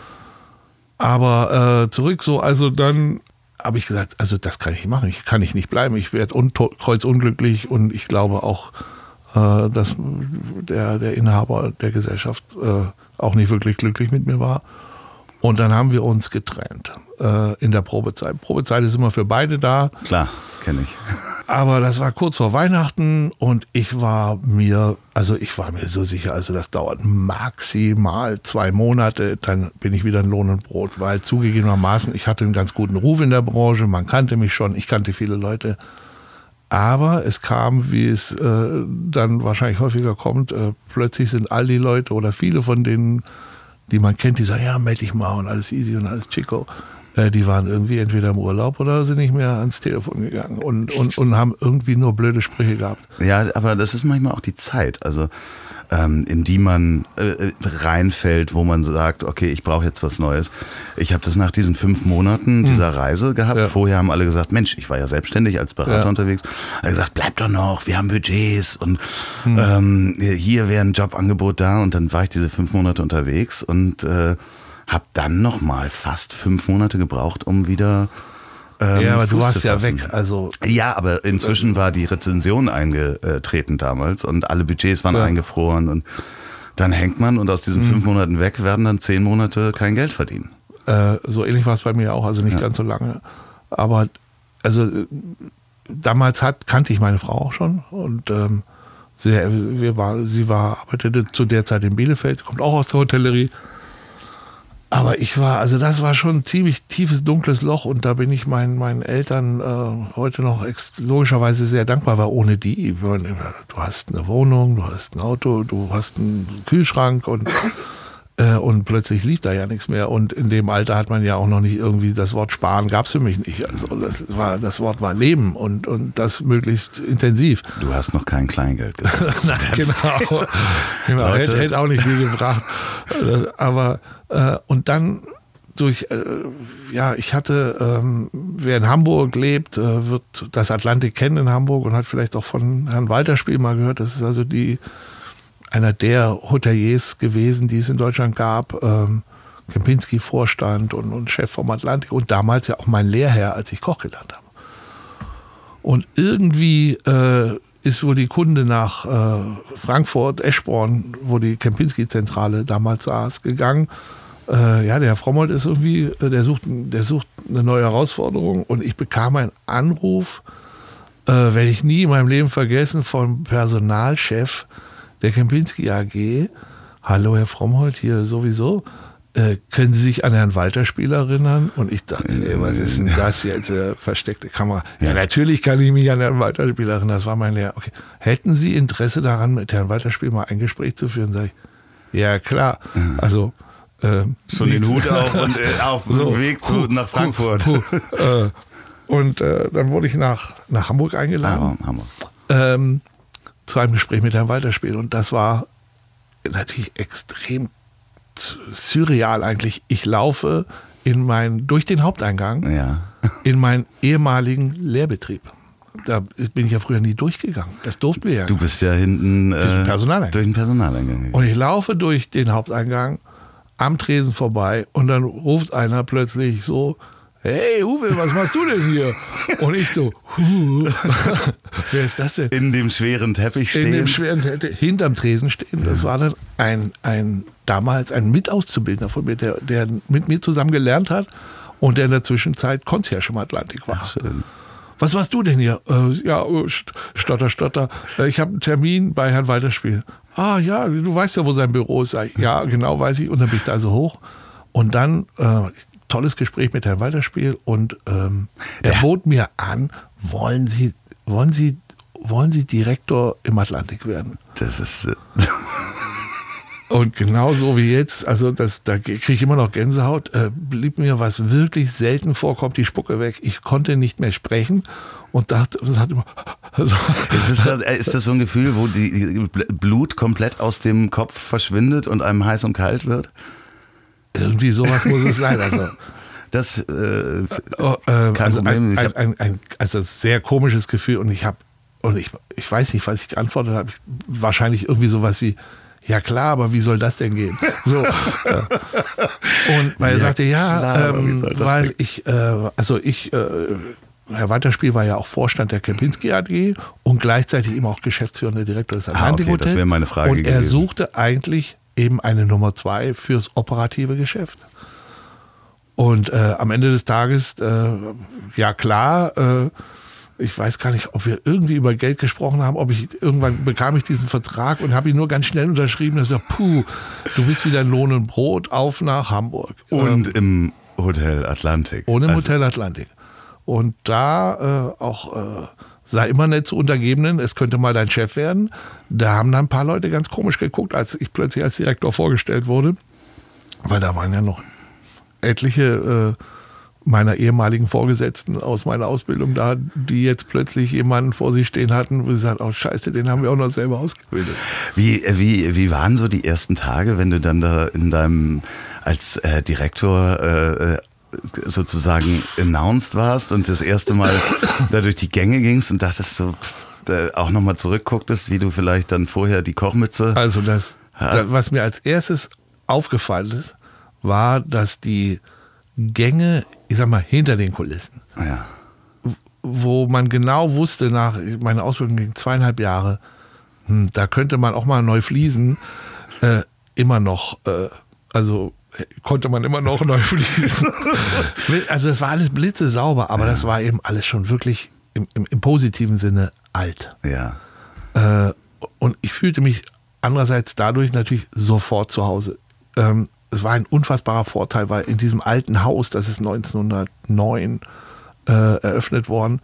Aber äh, zurück so, also dann habe ich gesagt, also das kann ich nicht machen, ich kann ich nicht bleiben, ich werde kreuzunglücklich, und ich glaube auch, äh, dass der, der Inhaber der Gesellschaft äh, auch nicht wirklich glücklich mit mir war. Und dann haben wir uns getrennt äh, in der Probezeit. Probezeit ist immer für beide da. Klar, kenne ich. Aber das war kurz vor Weihnachten und ich war mir, also ich war mir so sicher, also das dauert maximal zwei Monate, dann bin ich wieder in Lohn und Brot, weil zugegebenermaßen, ich hatte einen ganz guten Ruf in der Branche, man kannte mich schon, ich kannte viele Leute. Aber es kam, wie es äh, dann wahrscheinlich häufiger kommt, äh, plötzlich sind all die Leute oder viele von denen, die man kennt, die sagen, ja, melde dich mal und alles easy und alles chico. Äh, die waren irgendwie entweder im Urlaub oder sind nicht mehr ans Telefon gegangen und, und, und haben irgendwie nur blöde Sprüche gehabt. Ja, aber das ist manchmal auch die Zeit, also ähm, in die man äh, reinfällt, wo man sagt, okay, ich brauche jetzt was Neues. Ich habe das nach diesen fünf Monaten dieser hm. Reise gehabt. Ja. Vorher haben alle gesagt, Mensch, ich war ja selbstständig als Berater ja. unterwegs. Er hat gesagt, bleib doch noch, wir haben Budgets und hm. ähm, hier wäre ein Jobangebot da. Und dann war ich diese fünf Monate unterwegs und äh, habe dann nochmal fast fünf Monate gebraucht, um wieder ähm, ja, aber Fuß du warst zu ja fassen. weg. Also ja, aber inzwischen war die Rezension eingetreten damals und alle Budgets waren ja. eingefroren. Und dann hängt man und aus diesen mhm. fünf Monaten weg werden dann zehn Monate kein Geld verdienen. Äh, so ähnlich war es bei mir auch, also nicht ja. ganz so lange. Aber also damals hat, kannte ich meine Frau auch schon und ähm, sie, wir war, sie war, arbeitete zu der Zeit in Bielefeld, kommt auch aus der Hotellerie. Aber ich war, also das war schon ein ziemlich tiefes, dunkles Loch und da bin ich meinen, meinen Eltern äh, heute noch ex- logischerweise sehr dankbar, weil ohne die, du hast eine Wohnung, du hast ein Auto, du hast einen Kühlschrank und, äh, und plötzlich lief da ja nichts mehr. Und in dem Alter hat man ja auch noch nicht irgendwie, das Wort Sparen gab es für mich nicht. Also das, war, das Wort war Leben und, und das möglichst intensiv. Du hast noch kein Kleingeld gesagt. Nein, genau, genau. Hätte, hätte auch nicht viel gebracht. Aber Äh, und dann durch, äh, ja, ich hatte, ähm, wer in Hamburg lebt, äh, wird das Atlantik kennen in Hamburg und hat vielleicht auch von Herrn Walterspiel mal gehört. Das ist also die, einer der Hoteliers gewesen, die es in Deutschland gab. Ähm, Kempinski-Vorstand und, und Chef vom Atlantik und damals ja auch mein Lehrherr, als ich Koch gelernt habe. Und irgendwie äh, ist wohl die Kunde nach äh, Frankfurt, Eschborn, wo die Kempinski-Zentrale damals saß, gegangen. Äh, ja, der Herr Frommold ist irgendwie, äh, der, sucht, der sucht eine neue Herausforderung und ich bekam einen Anruf, äh, werde ich nie in meinem Leben vergessen, vom Personalchef der Kempinski A G. Hallo Herr Frommold, hier sowieso. Äh, können Sie sich an Herrn Walterspiel erinnern? Und ich dachte, ey, was ist denn das jetzt? Äh, versteckte Kamera. Ja, natürlich kann ich mich an Herrn Walterspiel erinnern. Das war mein Lehrer. Okay. Hätten Sie Interesse daran, mit Herrn Walterspiel mal ein Gespräch zu führen? Sag ich, ja klar. Mhm. Also ähm, schon den Hut auf und äh, auf so, dem Weg zu, nach Frankfurt. Puh, puh, äh, und äh, dann wurde ich nach, nach Hamburg eingeladen. Ah, Hamburg. Ähm, zu einem Gespräch mit Herrn Walterspiel. Und das war natürlich extrem surreal eigentlich. Ich laufe in mein, durch den Haupteingang ja. in meinen ehemaligen Lehrbetrieb. Da bin ich ja früher nie durchgegangen. Das durften wir ja. Du bist ja hinten durch den Personaleingang. Durch den Personaleingang. Und ich laufe durch den Haupteingang am Tresen vorbei und dann ruft einer plötzlich so, hey Uwe, was machst du denn hier? Und ich so, huh, wer ist das denn? In dem schweren Teppich stehen. In dem schweren Teppich, hinterm Tresen stehen. Das war dann ein, ein damals ein Mitauszubildender von mir, der, der mit mir zusammen gelernt hat und der in der Zwischenzeit Concierge im Atlantik war. Ach, schön. Was machst du denn hier? Äh, ja, stotter, stotter. Äh, ich habe einen Termin bei Herrn Walterspiel. Ah ja, du weißt ja, wo sein Büro ist. Ja, genau weiß ich. Und dann bin ich da also hoch. Und dann, äh, tolles Gespräch mit Herrn Walterspiel und ähm, er Ja. bot mir an, wollen Sie, wollen Sie, wollen Sie Direktor im Atlantik werden? Das ist. Äh, Und genau so wie jetzt, also das, da kriege ich immer noch Gänsehaut, äh, blieb mir, was wirklich selten vorkommt, die Spucke weg. Ich konnte nicht mehr sprechen und dachte, das hat immer so. ist, es, das- ist das so ein Gefühl, wo die die Blut komplett aus dem Kopf verschwindet und einem heiß und kalt wird? Irgendwie sowas muss es sein. Also, Das äh, oh, äh, kein also Problem. ein, Ich ein, hab, ein, ein also sehr komisches Gefühl und ich habe, und ich, ich weiß nicht, was ich geantwortet habe, wahrscheinlich irgendwie sowas wie, ja klar, aber wie soll das denn gehen? So, äh, und weil er Ja, sagte, ja, klar, aber wie ähm, soll das weil denn? ich, äh, also ich, äh, Herr Walterspiel war ja auch Vorstand der Kempinski A G und gleichzeitig eben auch geschäftsführender Direktor des Atlantik okay, das Hotels. wäre meine Frage Und er gewesen. suchte eigentlich eben eine Nummer zwei fürs operative Geschäft. Und äh, am Ende des Tages, äh, ja klar, äh, ich weiß gar nicht, ob wir irgendwie über Geld gesprochen haben, ob ich irgendwann bekam ich diesen Vertrag und habe ihn nur ganz schnell unterschrieben und gesagt, puh, du bist wieder in Lohn und Brot, auf nach Hamburg. und ähm, im Hotel Atlantik. ohne im Also, Hotel Atlantik. Und da äh, auch äh, sei immer nett zu Untergebenen, es könnte mal dein Chef werden. Da haben dann ein paar Leute ganz komisch geguckt, als ich plötzlich als Direktor vorgestellt wurde, weil da waren ja noch etliche äh, meiner ehemaligen Vorgesetzten aus meiner Ausbildung da, die jetzt plötzlich jemanden vor sich stehen hatten, wo sie sagen, oh scheiße, den haben wir auch noch selber ausgebildet. Wie, wie, wie waren so die ersten Tage, wenn du dann da in deinem als äh, Direktor äh, sozusagen announced warst und das erste Mal da durch die Gänge gingst und dachtest so, äh, auch nochmal zurückgucktest, wie du vielleicht dann vorher die Kochmütze. Also das, Ja. da, was mir als erstes aufgefallen ist, war, dass die Gänge, ich sag mal, hinter den Kulissen, Ah ja. wo man genau wusste, nach meiner Ausbildung ging zweieinhalb Jahre, hm, da könnte man auch mal neu fließen, äh, immer noch, äh, also äh, konnte man immer noch neu fließen. Also das war alles blitzesauber, aber das war eben alles schon wirklich im, im, im positiven Sinne alt. Ja. Äh, und ich fühlte mich andererseits dadurch natürlich sofort zu Hause. Ähm, es war ein unfassbarer Vorteil, weil in diesem alten Haus, das ist neunzehnhundertneun äh, eröffnet worden,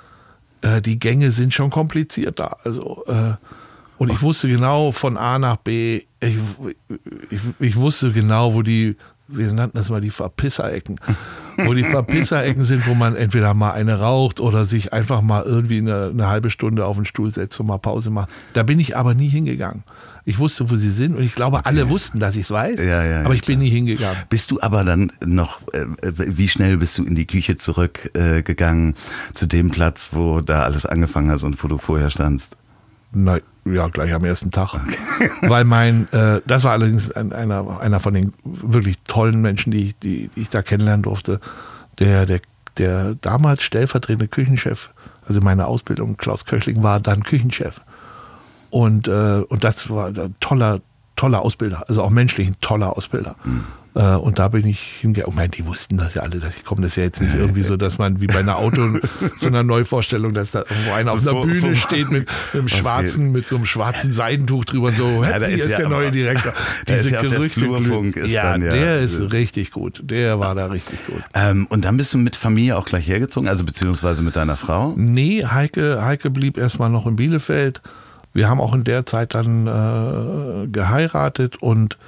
äh, die Gänge sind schon kompliziert da. Also, äh, und ich wusste genau von A nach B, ich, ich, ich wusste genau, wo die, wir nannten das mal die Verpisserecken, wo die Verpisserecken sind, wo man entweder mal eine raucht oder sich einfach mal irgendwie eine, eine halbe Stunde auf den Stuhl setzt und mal Pause macht. Da bin ich aber nie hingegangen. Ich wusste, wo sie sind und ich glaube, alle wussten, dass ich es weiß, Ja, ja, aber ja, ich bin nie hingegangen. Bist du aber dann noch, äh, wie schnell bist du in die Küche zurückgegangen äh, gegangen, zu dem Platz, wo da alles angefangen hat und wo du vorher standst? Na, ja, gleich am ersten Tag. Okay. Weil mein, äh, das war allerdings ein, einer, einer von den wirklich tollen Menschen, die, ich- die, die ich da kennenlernen durfte. Der, der, der damals stellvertretende Küchenchef, also meine Ausbildung, Klaus Köchling, war dann Küchenchef. Und, äh, und das war ein toller, toller Ausbilder, also auch menschlich ein toller Ausbilder. Mhm. Äh, und da bin ich hingegangen. Ich meine, die wussten das ja alle, dass ich komme. Das ist ja jetzt nicht irgendwie so, dass man wie bei einer Auto, so einer Neuvorstellung, dass da irgendwo einer auf einer Vor- Bühne vor- steht mit, mit einem schwarzen, mit so einem schwarzen Seidentuch drüber, so, Ja, da happy ist ist ja der aber- neue Direktor. da ist Diese ja auch der Gerüchte. Flurfunk glühen. ist ja, dann ja- der ist richtig gut. Der war da richtig gut. Ähm, und dann bist du mit Familie auch gleich hergezogen, also beziehungsweise mit deiner Frau? Nee, Heike, Heike blieb erstmal noch in Bielefeld. Wir haben auch in der Zeit dann äh, geheiratet und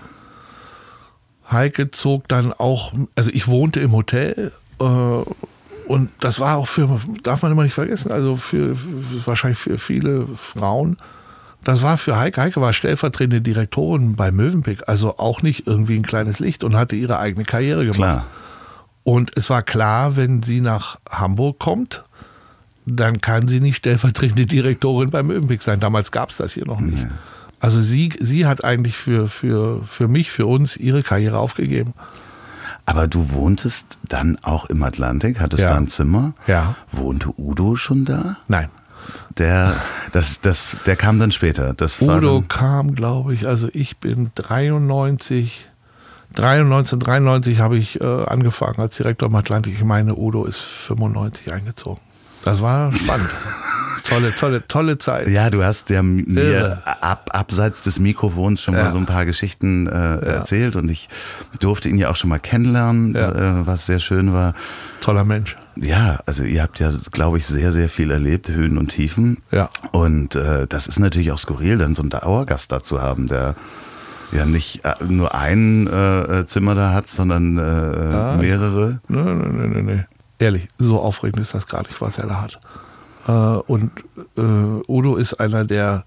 Heike zog dann auch, also ich wohnte im Hotel äh, und das war auch für, darf man immer nicht vergessen, also für, für wahrscheinlich für viele Frauen, das war für Heike, Heike war stellvertretende Direktorin bei Mövenpick, also auch nicht irgendwie ein kleines Licht und hatte ihre eigene Karriere gemacht. Klar. Und es war klar, wenn sie nach Hamburg kommt, dann kann sie nicht stellvertretende Direktorin beim Mövenpick sein. Damals gab es das hier noch nicht. Ja. Also sie, sie hat eigentlich für, für, für mich, für uns ihre Karriere aufgegeben. Aber du wohntest dann auch im Atlantik, hattest Ja. da ein Zimmer? Ja. Wohnte Udo schon da? Nein. Der, das, das, der kam dann später. Das war Udo dann, kam, glaube ich, also ich bin dreiundneunzig, neunzehnhundertdreiundneunzig habe ich äh, angefangen als Direktor im Atlantik. Ich meine, Udo ist fünfundneunzig eingezogen. Das war spannend. Tolle, tolle, tolle Zeit. Ja, du hast ja mir ab, abseits des Mikrofons schon ja. mal so ein paar Geschichten äh, ja. erzählt und ich durfte ihn ja auch schon mal kennenlernen, ja. äh, was sehr schön war. Toller Mensch. Ja, also ihr habt ja, glaube ich, sehr, sehr viel erlebt, Höhen und Tiefen. Ja. Und äh, das ist natürlich auch skurril, dann so einen Dauergast da zu haben, der ja nicht äh, nur ein äh, Zimmer da hat, sondern äh, ja. mehrere. Nein, nein, nein, nein, nein. Ehrlich, so aufregend ist das gar nicht, was er da hat. Äh, und äh, Udo ist einer der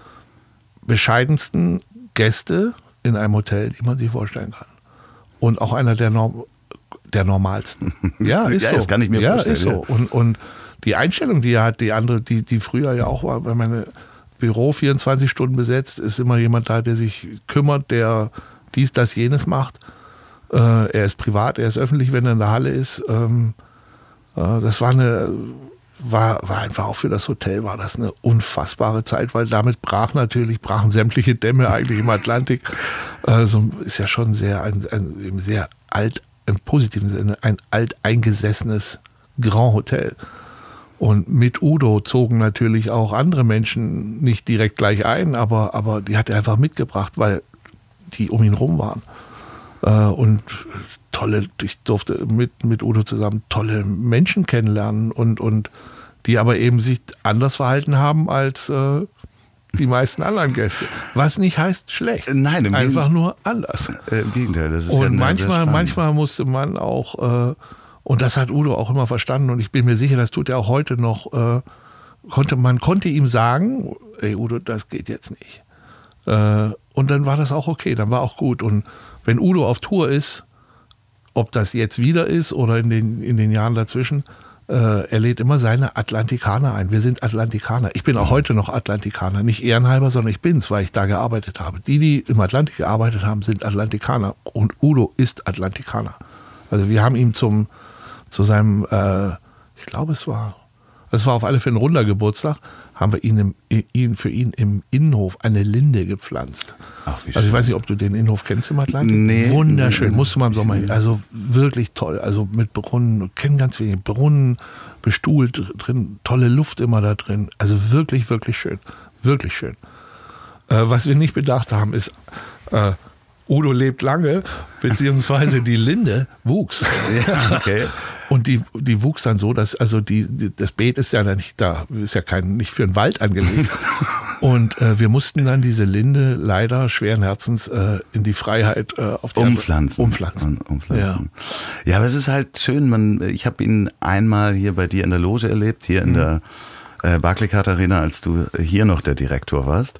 bescheidensten Gäste in einem Hotel, die man sich vorstellen kann. Und auch einer der Norm der normalsten. Ja, ist ja, so. Das kann ich mir ja, vorstellen. Ist so. Und, und die Einstellung, die er hat, die andere, die, die früher ja auch war, bei meinem Büro vierundzwanzig Stunden besetzt, ist immer jemand da, der sich kümmert, der dies, das, jenes macht. Äh, er ist privat, er ist öffentlich, wenn er in der Halle ist. Ähm, äh, das war eine, war, war einfach auch für das Hotel war das eine unfassbare Zeit, weil damit brach natürlich, brachen sämtliche Dämme eigentlich im Atlantik. Äh, so ist ja schon sehr, ein, ein sehr alt, im positiven Sinne, ein alteingesessenes Grand Hotel. Und mit Udo zogen natürlich auch andere Menschen nicht direkt gleich ein, aber, aber die hat er einfach mitgebracht, weil die um ihn rum waren. Äh, und tolle, ich durfte mit, mit Udo zusammen tolle Menschen kennenlernen und, und die aber eben sich anders verhalten haben als äh, die meisten anderen Gäste. Was nicht heißt schlecht. Nein, im einfach nur anders. Äh, Im Gegenteil, das ist und ja manchmal, manchmal musste man auch, äh, und das hat Udo auch immer verstanden und ich bin mir sicher, das tut er auch heute noch, äh, konnte, man konnte ihm sagen, ey Udo, das geht jetzt nicht. Äh, und dann war das auch okay, dann war auch gut. Und wenn Udo auf Tour ist, ob das jetzt wieder ist oder in den, in den Jahren dazwischen, er lädt immer seine Atlantikaner ein. Wir sind Atlantikaner. Ich bin auch heute noch Atlantikaner. Nicht ehrenhalber, sondern ich bin's, weil ich da gearbeitet habe. Die, die im Atlantik gearbeitet haben, sind Atlantikaner. Und Udo ist Atlantikaner. Also wir haben ihm zum, zu seinem, äh, ich glaube es war, es war auf alle Fälle ein runder Geburtstag, haben wir ihn, im, ihn für ihn im Innenhof eine Linde gepflanzt. Ach, wie schön. Also ich weiß nicht, ob du den Innenhof kennst im Atlantik. Nee. Wunderschön, musst du mal im Sommer hin. Also wirklich toll. Also mit Brunnen, ich kenne ganz wenige Brunnen, bestuhlt drin, tolle Luft immer da drin. Also wirklich, wirklich schön. Wirklich schön. Äh, was wir nicht bedacht haben, ist, äh, Udo lebt lange, beziehungsweise die Linde wuchs. Ja, okay. Und die, die wuchs dann so, dass, also die, die, das Beet ist ja nicht da, ist ja kein, nicht für einen Wald angelegt. Und äh, wir mussten dann diese Linde leider schweren Herzens äh, in die Freiheit äh, auf die umpflanzen. Umpflanzen. umpflanzen. Ja. ja, aber es ist halt schön, man, ich habe ihn einmal hier bei dir in der Loge erlebt, hier in mhm. der äh, Barclaycard Arena, als du hier noch der Direktor warst.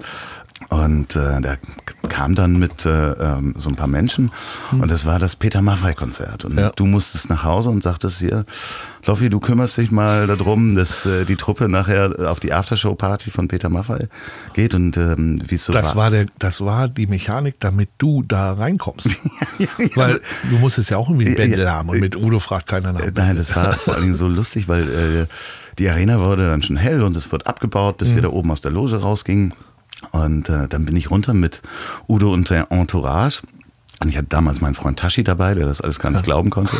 Und äh, der kam dann mit äh, ähm, so ein paar Menschen hm. und das war das Peter Maffay-Konzert. Und ja. du musstest nach Hause und sagtest hier, Loffi, du kümmerst dich mal darum, dass äh, die Truppe nachher auf die Aftershow-Party von Peter Maffay geht und ähm, wie es so das war. war der, das war die Mechanik, damit du da reinkommst. ja, ja, weil du musstest ja auch irgendwie ein Bändel ja, haben und mit Udo fragt keiner nach. Nein, das war vor allen Dingen so lustig, weil äh, die Arena wurde dann schon hell und es wird abgebaut, bis mhm. wir da oben aus der Loge rausgingen. Und äh, dann bin ich runter mit Udo und der Entourage. Und ich hatte damals meinen Freund Tashi dabei, der das alles gar nicht glauben konnte.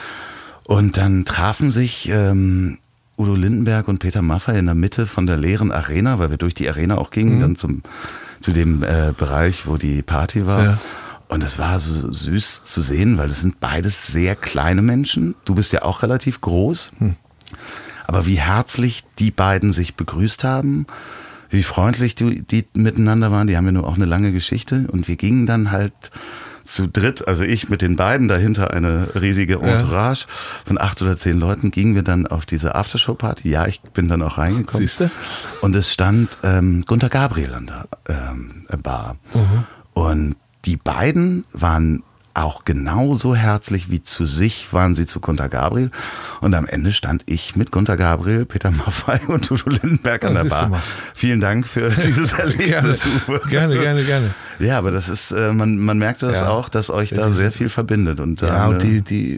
Und dann trafen sich ähm, Udo Lindenberg und Peter Maffay in der Mitte von der leeren Arena, weil wir durch die Arena auch gingen, mhm. dann zum, zu dem äh, Bereich, wo die Party war. Ja. Und es war so süß zu sehen, weil es sind beides sehr kleine Menschen. Du bist ja auch relativ groß. Mhm. Aber wie herzlich die beiden sich begrüßt haben, wie freundlich die, die miteinander waren, die haben ja nur auch eine lange Geschichte und wir gingen dann halt zu dritt, also ich mit den beiden, dahinter eine riesige Entourage ja. von acht oder zehn Leuten, gingen wir dann auf diese Aftershow-Party. Ja, ich bin dann auch reingekommen. Siehst du? Und es stand ähm, Gunter Gabriel an der ähm, Bar. Mhm. Und die beiden waren auch genauso herzlich wie zu sich waren sie zu Gunter Gabriel. Und am Ende stand ich mit Gunter Gabriel, Peter Maffay und Udo Lindenberg an der Bar. Vielen Dank für dieses Erlebnis. Gerne, gerne, gerne. Ja, aber das ist, äh, man, man merkt das ja. auch, dass euch da sehr viel verbindet. Und, ja, äh, und die, die,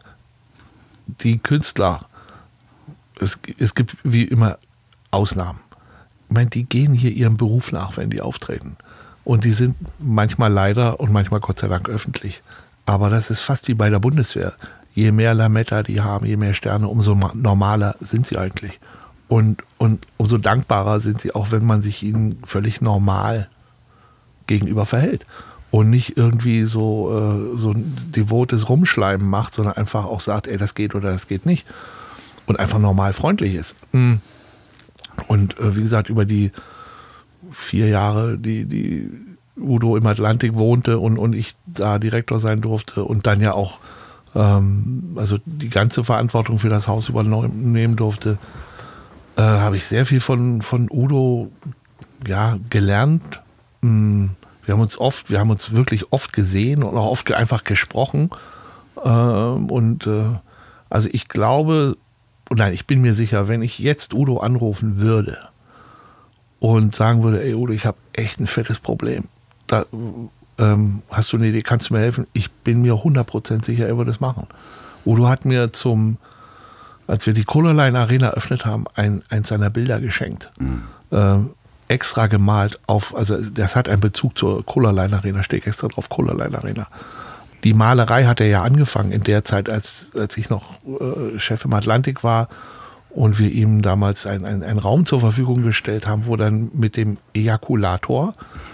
die Künstler, es, es gibt wie immer Ausnahmen. Ich meine, die gehen hier ihrem Beruf nach, wenn die auftreten. Und die sind manchmal leider und manchmal Gott sei Dank öffentlich. Aber das ist fast wie bei der Bundeswehr. Je mehr Lametta die haben, je mehr Sterne, umso normaler sind sie eigentlich. Und, und umso dankbarer sind sie auch, wenn man sich ihnen völlig normal gegenüber verhält. Und nicht irgendwie so, äh, so ein devotes Rumschleimen macht, sondern einfach auch sagt, ey, das geht oder das geht nicht. Und einfach normal freundlich ist. Und äh, wie gesagt, über die vier Jahre, die, die Udo im Atlantik wohnte und, und ich da Direktor sein durfte und dann ja auch ähm, also die ganze Verantwortung für das Haus übernehmen durfte, äh, habe ich sehr viel von, von Udo ja, gelernt. Wir haben uns oft, wir haben uns wirklich oft gesehen und auch oft einfach gesprochen. Ähm, und äh, also ich glaube, nein, ich bin mir sicher, wenn ich jetzt Udo anrufen würde und sagen würde, ey Udo, ich habe echt ein fettes Problem. Da, ähm, hast du eine Idee, kannst du mir helfen? Ich bin mir hundert Prozent sicher, er würde es machen. Udo hat mir zum, als wir die Colorline Arena eröffnet haben, ein, eins seiner Bilder geschenkt. Mhm. Ähm, extra gemalt auf, also das hat einen Bezug zur Colorline Arena, steht extra drauf, Colorline Arena. Die Malerei hat er ja angefangen in der Zeit, als, als ich noch äh, Chef im Atlantik war und wir ihm damals einen ein Raum zur Verfügung gestellt haben, wo dann mit dem Ejakulator,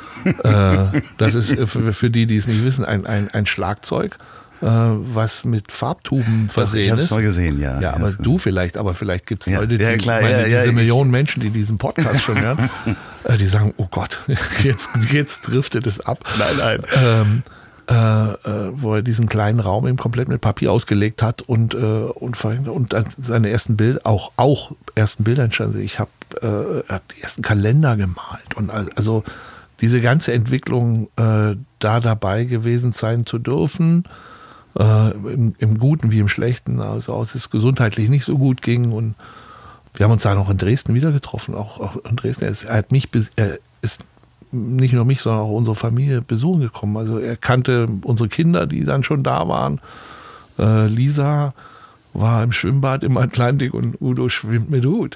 äh, das ist für, für die, die es nicht wissen, ein, ein, ein Schlagzeug, äh, was mit Farbtuben versehen ist. Ich habe es mal gesehen, ja. Ja, aber ja, du vielleicht, aber vielleicht gibt es ja, Leute, die, ja, klar, meine, ja, ja, diese ich, Millionen Menschen, die diesen Podcast schon hören, äh, die sagen, oh Gott, jetzt, jetzt driftet es ab. Nein, nein. Ähm, Äh, äh, wo er diesen kleinen Raum eben komplett mit Papier ausgelegt hat und, äh, und, und dann seine ersten Bilder, auch, auch ersten Bilder entstanden. Ich habe äh, hab die ersten Kalender gemalt und also diese ganze Entwicklung äh, da dabei gewesen sein zu dürfen, äh, im, im Guten wie im Schlechten, also als es gesundheitlich nicht so gut ging und wir haben uns da noch in Dresden wieder getroffen, auch, auch in Dresden. Er hat mich, er ist nicht nur mich, sondern auch unsere Familie besuchen gekommen. Also er kannte unsere Kinder, die dann schon da waren. Äh, Lisa war im Schwimmbad im Atlantik und Udo schwimmt mit Hut.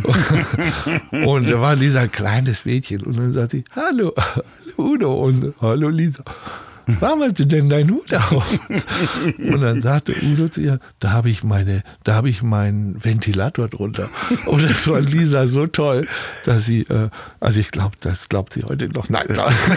Mhm. Und da war Lisa ein kleines Mädchen und dann sagt sie, hallo, hallo Udo und hallo Lisa. Warum hast du denn deinen Hut auf? Und dann sagte Udo zu ihr, da habe ich meine, da habe ich meinen Ventilator drunter. Und das war Lisa so toll, dass sie, äh, also ich glaube, das glaubt sie heute noch. Nein,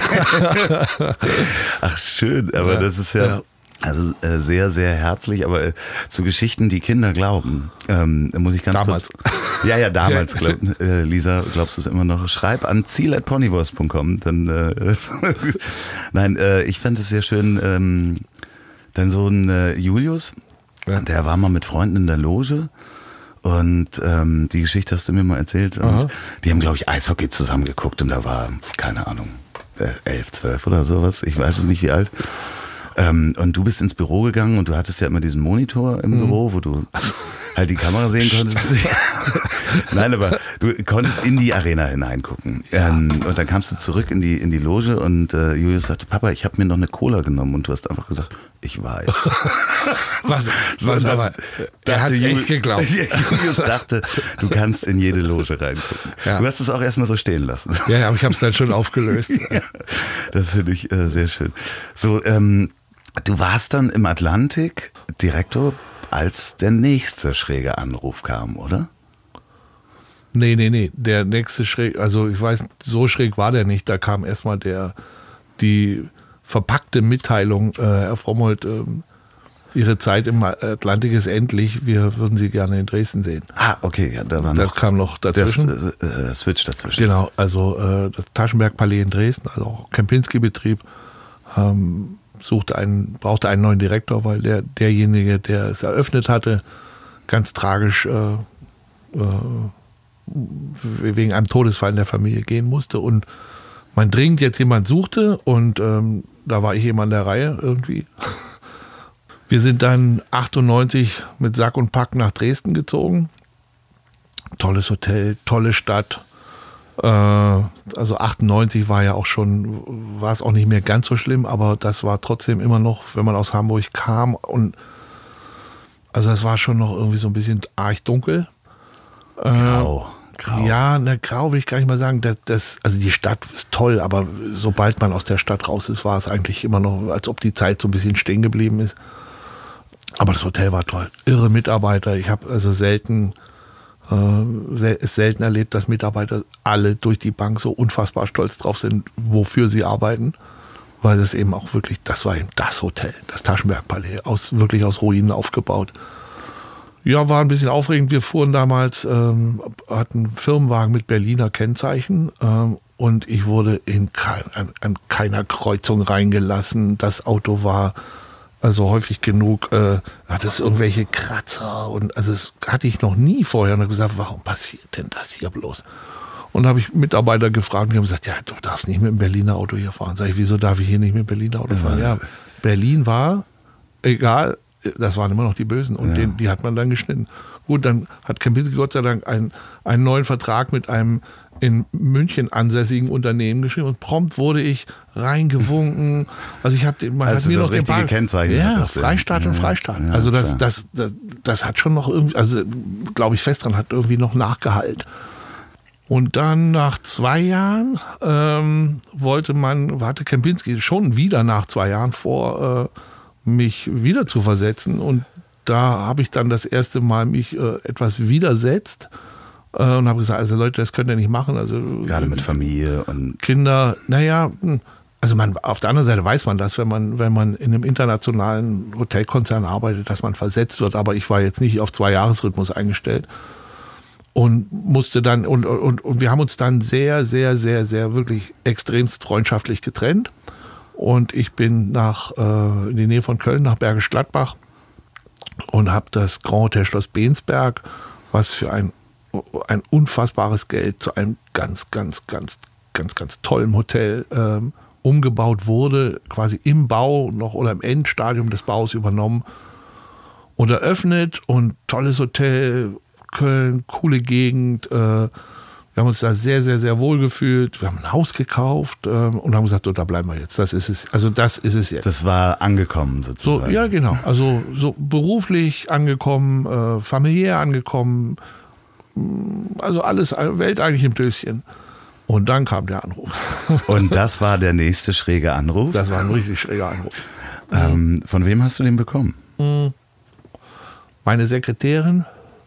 ach schön, aber ja, das ist ja, ja. Also äh, sehr, sehr herzlich, aber äh, zu Geschichten, die Kinder glauben, ähm, muss ich ganz damals. kurz... Ja, ja, damals, glaub, äh, Lisa, glaubst du es immer noch? Schreib an ziel at ponywurst punkt com. Dann, äh, nein, äh, ich fand es sehr schön, ähm, dein Sohn äh, Julius, ja. Der war mal mit Freunden in der Loge und ähm, die Geschichte hast du mir mal erzählt. Und aha. Die haben, glaube ich, Eishockey zusammen geguckt und da war, keine Ahnung, äh, elf, zwölf oder sowas, ich weiß es nicht, wie alt. Ähm, und du bist ins Büro gegangen und du hattest ja immer diesen Monitor im mhm. Büro, wo du halt die Kamera sehen konntest. Nein, aber du konntest in die Arena hineingucken. Ja. Ähm, und dann kamst du zurück in die, in die Loge und äh, Julius sagte, Papa, ich habe mir noch eine Cola genommen. Und du hast einfach gesagt, ich weiß. was, was so, aber, der hat es echt geglaubt. Julius dachte, du kannst in jede Loge reingucken. Ja. Du hast es auch erstmal so stehen lassen. Ja, ja, aber ich habe es dann schon aufgelöst. Ja, das finde ich äh, sehr schön. So, ähm, du warst dann im Atlantik Direktor, als der nächste schräge Anruf kam, oder? Nee, nee, nee. Der nächste schräg, also ich weiß, so schräg war der nicht. Da kam erstmal der, die verpackte Mitteilung, äh, Herr Frommold, äh, Ihre Zeit im Atlantik ist endlich, wir würden Sie gerne in Dresden sehen. Ah, okay, ja, da war noch. Das kam noch dazwischen. Der äh, Switch dazwischen. Genau, also äh, das Taschenberg-Palais in Dresden, also auch Kempinski-Betrieb, ähm, suchte einen, brauchte einen neuen Direktor, weil der, derjenige, der es eröffnet hatte, ganz tragisch äh, äh, wegen einem Todesfall in der Familie gehen musste und man dringend jetzt jemand suchte und ähm, da war ich eben an der Reihe irgendwie. Wir sind dann achtundneunzig mit Sack und Pack nach Dresden gezogen. Tolles Hotel, tolle Stadt. Also achtundneunzig war ja auch schon, war es auch nicht mehr ganz so schlimm, aber das war trotzdem immer noch, wenn man aus Hamburg kam und also es war schon noch irgendwie so ein bisschen arg dunkel. Grau. Grau. Ja, ne, grau will ich gar nicht mal sagen. Das, das, also die Stadt ist toll, aber sobald man aus der Stadt raus ist, war es eigentlich immer noch, als ob die Zeit so ein bisschen stehen geblieben ist. Aber das Hotel war toll. Irre Mitarbeiter. Ich habe also selten äh, es selten erlebt, dass Mitarbeiter alle durch die Bank so unfassbar stolz drauf sind, wofür sie arbeiten. Weil es eben auch wirklich, das war eben das Hotel, das Taschenberg-Palais, aus, wirklich aus Ruinen aufgebaut. Ja, war ein bisschen aufregend. Wir fuhren damals, ähm, hatten einen Firmenwagen mit Berliner Kennzeichen ähm, und ich wurde in kein, an, an keiner Kreuzung reingelassen. Das Auto war also häufig genug, äh, hatte es irgendwelche Kratzer und also das hatte ich noch nie vorher. Und habe gesagt, warum passiert denn das hier bloß? Und da habe ich Mitarbeiter gefragt und die haben gesagt, ja, du darfst nicht mit dem Berliner Auto hier fahren. Sag ich, wieso darf ich hier nicht mit dem Berliner Auto fahren? Ja, Berlin war, egal, das waren immer noch die Bösen und ja. den, die hat man dann geschnitten. Gut, dann hat Kempinski Gott sei Dank einen, einen neuen Vertrag mit einem in München ansässigen Unternehmen geschrieben und prompt wurde ich reingewunken. Also ich habe, man also hat mir das noch den richtige Bar, Kennzeichen. ja, Freistaat ja, und Freistaat. Ja, also das, das, das, das hat schon noch irgendwie, also glaube ich fest dran, hat irgendwie noch Nachgehalt. Und dann nach zwei Jahren ähm, wollte man, hatte Kempinski schon wieder nach zwei Jahren vor, äh, mich wieder zu versetzen. Und da habe ich dann das erste Mal mich äh, etwas widersetzt äh, und habe gesagt, also Leute, das könnt ihr nicht machen. Also gerade mit Familie und Kinder, naja, also man, auf der anderen Seite weiß man das, wenn man, wenn man in einem internationalen Hotelkonzern arbeitet, dass man versetzt wird. Aber ich war jetzt nicht auf Zwei-Jahres-Rhythmus eingestellt. Und musste dann, und, und, und wir haben uns dann sehr, sehr, sehr, sehr, wirklich extremst freundschaftlich getrennt. Und ich bin nach, äh, in die Nähe von Köln, nach Bergisch Gladbach und habe das Grand Hotel Schloss Bensberg, was für ein, ein unfassbares Geld zu einem ganz, ganz, ganz, ganz, ganz tollen Hotel ähm, umgebaut wurde, quasi im Bau noch oder im Endstadium des Baus übernommen und eröffnet und tolles Hotel, Köln, coole Gegend. Äh, wir haben uns da sehr, sehr, sehr wohl gefühlt. Wir haben ein Haus gekauft äh, und haben gesagt, so, da bleiben wir jetzt. Das ist es. Also das ist es jetzt. Das war angekommen sozusagen. So, ja, genau. Also so beruflich angekommen, äh, familiär angekommen. Also alles, Welt eigentlich im Döschen. Und dann kam der Anruf. Und das war der nächste schräge Anruf? Das war ein richtig schräger Anruf. Ähm, von wem hast du den bekommen? Meine Sekretärin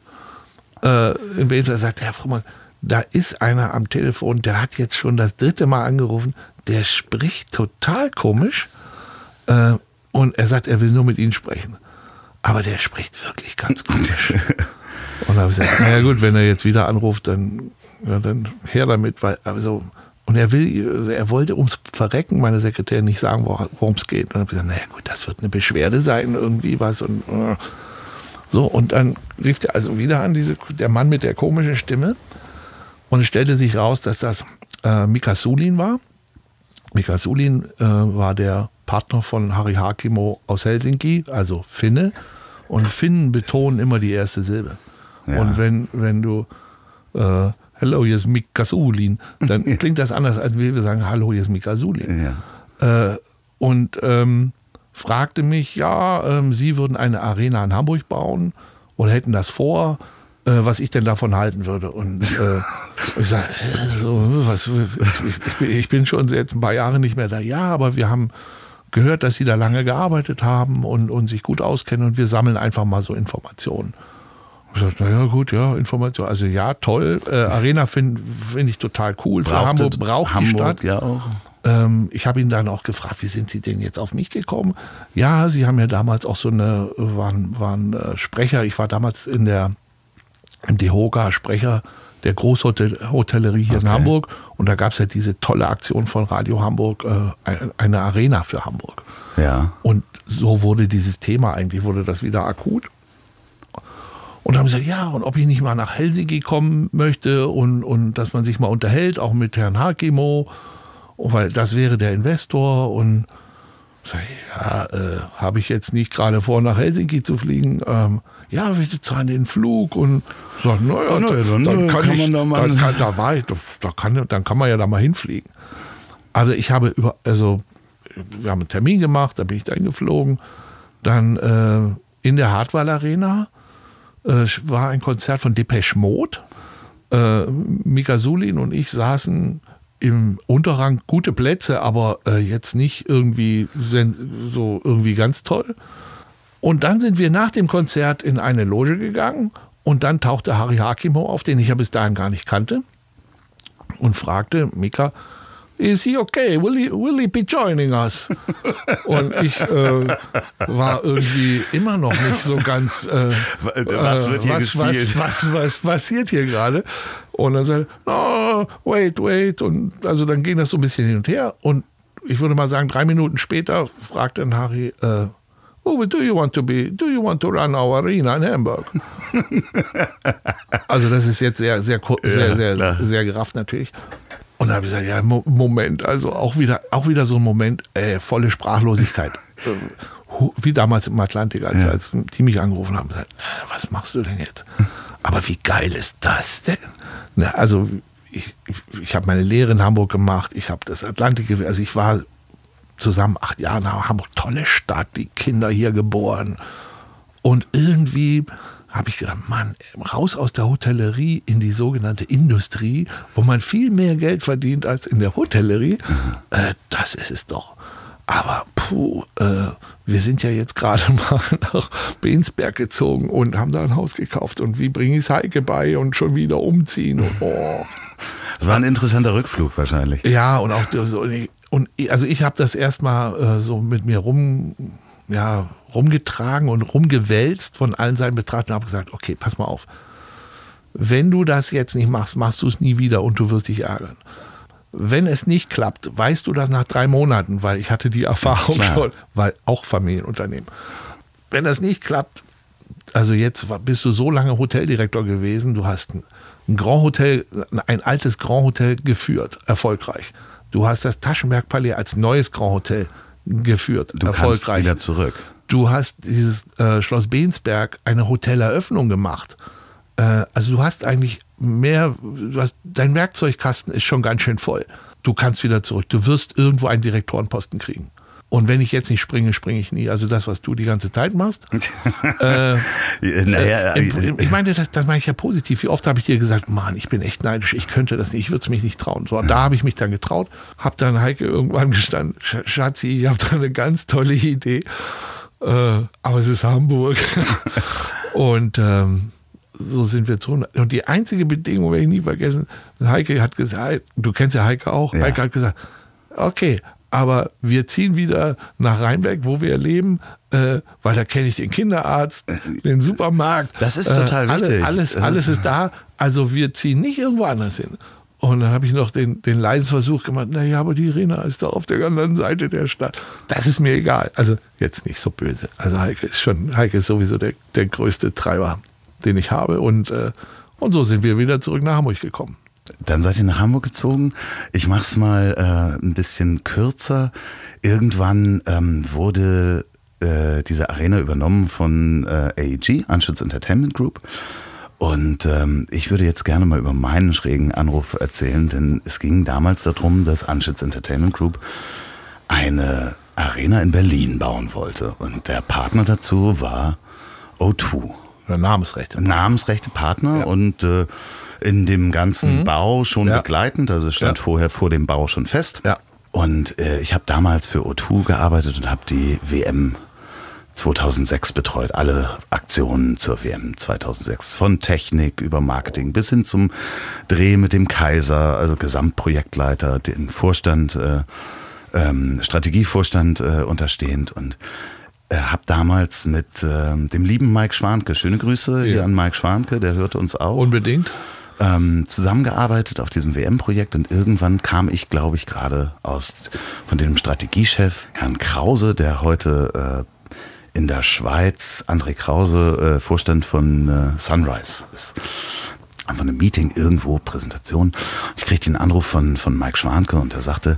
äh, in Berlin sagt, Herr Frommann, da ist einer am Telefon, der hat jetzt schon das dritte Mal angerufen, der spricht total komisch äh, und er sagt, er will nur mit Ihnen sprechen. Aber der spricht wirklich ganz komisch. Und da habe ich gesagt, naja gut, wenn er jetzt wieder anruft, dann, ja, dann her damit. Weil, also, und er will, er wollte ums Verrecken meiner Sekretärin nicht sagen, worum es geht. Und dann habe ich gesagt, naja gut, das wird eine Beschwerde sein, irgendwie was. Und uh. so, und dann rief er also wieder an, diese, der Mann mit der komischen Stimme. Und es stellte sich raus, dass das äh, Mika Sulin war. Mika Sulin äh, war der Partner von Harri Hakimo aus Helsinki, also Finne. Und Finnen betonen immer die erste Silbe. Ja. Und wenn, wenn du äh, Hello, hier ist Mika Sulin, dann klingt das anders, als wir sagen, Hallo, hier ist Mika Sulin. Ja. Äh, und ähm, fragte mich, ja, ähm, Sie würden eine Arena in Hamburg bauen oder hätten das vor, äh, was ich denn davon halten würde. Und äh, ich sage, so, was, ich, ich bin schon jetzt ein paar Jahre nicht mehr da. Ja, aber wir haben gehört, dass Sie da lange gearbeitet haben und, und sich gut auskennen und wir sammeln einfach mal so Informationen. Ich sage, naja gut, ja, Information. Also ja, toll. Äh, Arena finde find ich total cool. Für Hamburg braucht Hamburg, die Stadt. Ja auch. Ähm, ich habe ihn dann auch gefragt, wie sind Sie denn jetzt auf mich gekommen? Ja, Sie haben ja damals auch so eine, waren, waren äh, Sprecher. Ich war damals in der im DEHOGA Sprecher der Großhotellerie hier okay. in Hamburg. Und da gab es ja diese tolle Aktion von Radio Hamburg, äh, eine Arena für Hamburg. Ja. Und so wurde dieses Thema eigentlich, wurde das wieder akut. Und haben gesagt, ja, und ob ich nicht mal nach Helsinki kommen möchte und, und dass man sich mal unterhält, auch mit Herrn Hakimo, weil das wäre der Investor. Und sag ich, ja, äh, habe ich jetzt nicht gerade vor, nach Helsinki zu fliegen. Ähm, ja, wir zahlen den Flug und sagen, naja, oh, dann, dann kann, kann ich, da, dann kann, da war ich, da kann, dann kann man ja da mal hinfliegen. Also ich habe über, also wir haben einen Termin gemacht, da bin ich da hingeflogen. Dann äh, in der Hartwall Arena äh, war ein Konzert von Depeche Mode. Äh, Mika Sulin und ich saßen im Unterrang, gute Plätze, aber äh, jetzt nicht irgendwie so irgendwie ganz toll. Und dann sind wir nach dem Konzert in eine Loge gegangen Und dann tauchte Harry Hakimo auf, den ich ja bis dahin gar nicht kannte, und fragte Mika, is he okay? Will he, will he be joining us? Und ich äh, war irgendwie immer noch nicht so ganz, äh, was wird hier was, gespielt? Was, was, was passiert hier gerade? Und dann sagte er, no, wait, wait. Und also dann ging das so ein bisschen hin und her. Und ich würde mal sagen, drei Minuten später fragte dann Harry, äh, oh, do you want to be, do you want to run our arena in Hamburg? Also das ist jetzt sehr, sehr, sehr, Ja, sehr, klar. sehr gerafft natürlich. Und da habe ich gesagt, ja, Mo- Moment, also auch wieder, auch wieder so ein Moment, äh, volle Sprachlosigkeit. Hu- Wie damals im Atlantik, als, Ja. als die mich angerufen haben, gesagt, äh, was machst du denn jetzt? Aber wie geil ist das denn? Na, also ich, ich, ich habe meine Lehre in Hamburg gemacht, ich habe das Atlantik, gew- also ich war zusammen acht Jahre in Hamburg, tolle Stadt, die Kinder hier geboren. Und irgendwie habe ich gedacht, Mann, raus aus der Hotellerie in die sogenannte Industrie, wo man viel mehr Geld verdient als in der Hotellerie. Äh, das ist es doch. Aber puh, äh, wir sind ja jetzt gerade mal nach Bensberg gezogen und haben da ein Haus gekauft. Und wie bringe ich es Heike bei und schon wieder umziehen? Und, oh. Das war ein interessanter Rückflug wahrscheinlich. Ja, und auch so, und also ich habe das erstmal äh, so mit mir rum, ja, rumgetragen und rumgewälzt von allen Seiten betrachtet und habe gesagt, okay, pass mal auf. Wenn du das jetzt nicht machst, machst du es nie wieder und du wirst dich ärgern. Wenn es nicht klappt, weißt du das nach drei Monaten, weil ich hatte die Erfahrung Klar. schon, weil auch Familienunternehmen. Wenn das nicht klappt, also jetzt war- bist du so lange Hoteldirektor gewesen, du hast ein, ein Grand Hotel, ein altes Grand Hotel geführt, erfolgreich. Du hast das Taschenberg-Palais als neues Grand Hotel geführt, Du kannst erfolgreich. wieder zurück. Du hast dieses äh, Schloss Bensberg eine Hoteleröffnung gemacht. Äh, also du hast eigentlich mehr, du hast, dein Werkzeugkasten ist schon ganz schön voll. Du kannst wieder zurück. Du wirst irgendwo einen Direktorenposten kriegen. Und wenn ich jetzt nicht springe, springe ich nie. Also das, was du die ganze Zeit machst. äh, naja, äh, im, im, ich meine, das, das meine ich ja positiv. Wie oft habe ich dir gesagt, Mann, ich bin echt neidisch, ich könnte das nicht, ich würde es mich nicht trauen. So, und da habe ich mich dann getraut, habe dann Heike irgendwann gestanden, Sch- Schatzi, ich habe da eine ganz tolle Idee, äh, aber es ist Hamburg. Und ähm, so sind wir zu. Und die einzige Bedingung werde ich nie vergessen, Heike hat gesagt, du kennst ja Heike auch, Ja. Heike hat gesagt, okay, aber wir ziehen wieder nach Rheinberg, wo wir leben, äh, weil da kenne ich den Kinderarzt, den Supermarkt. Das ist total äh, alle, wichtig. Alles, Das alles ist- ist da. Also wir ziehen nicht irgendwo anders hin. Und dann habe ich noch den, den leisen Versuch gemacht, naja, aber die Arena ist da auf der anderen Seite der Stadt. Das ist mir egal. Also jetzt nicht so böse. Also Heike ist schon, Heike ist sowieso der, der größte Treiber, den ich habe. Und, äh, und so sind wir wieder zurück nach Hamburg gekommen. Dann seid ihr nach Hamburg gezogen. Ich mach's mal äh, ein bisschen kürzer. Irgendwann ähm, wurde äh, diese Arena übernommen von äh, A E G, Anschutz Entertainment Group. Und ähm, ich würde jetzt gerne mal über meinen schrägen Anruf erzählen, denn es ging damals darum, dass Anschutz Entertainment Group eine Arena in Berlin bauen wollte. Und der Partner dazu war O zwei. Oder Namensrechte. Namensrechte Partner Ja. und äh, in dem ganzen Bau schon Ja. begleitend, also es stand Ja. vorher vor dem Bau schon fest. Ja. Und äh, ich habe damals für O zwei gearbeitet und habe die W M zweitausendsechs betreut, alle Aktionen zur W M zweitausendsechs, von Technik über Marketing bis hin zum Dreh mit dem Kaiser, also Gesamtprojektleiter, dem Vorstand, äh, ähm, Strategievorstand äh, unterstehend und äh, habe damals mit äh, dem lieben Mike Schwanke, schöne Grüße hier Ja. an Mike Schwanke, der hörte uns auch, Unbedingt. ähm, zusammengearbeitet auf diesem W M-Projekt und irgendwann kam ich, glaube ich, gerade aus von dem Strategiechef Herrn Krause, der heute äh, in der Schweiz, André Krause, äh, Vorstand von äh, Sunrise ist. Einfach eine Meeting irgendwo, Präsentation. Ich kriegte einen Anruf von, von Mike Schwanke und er sagte,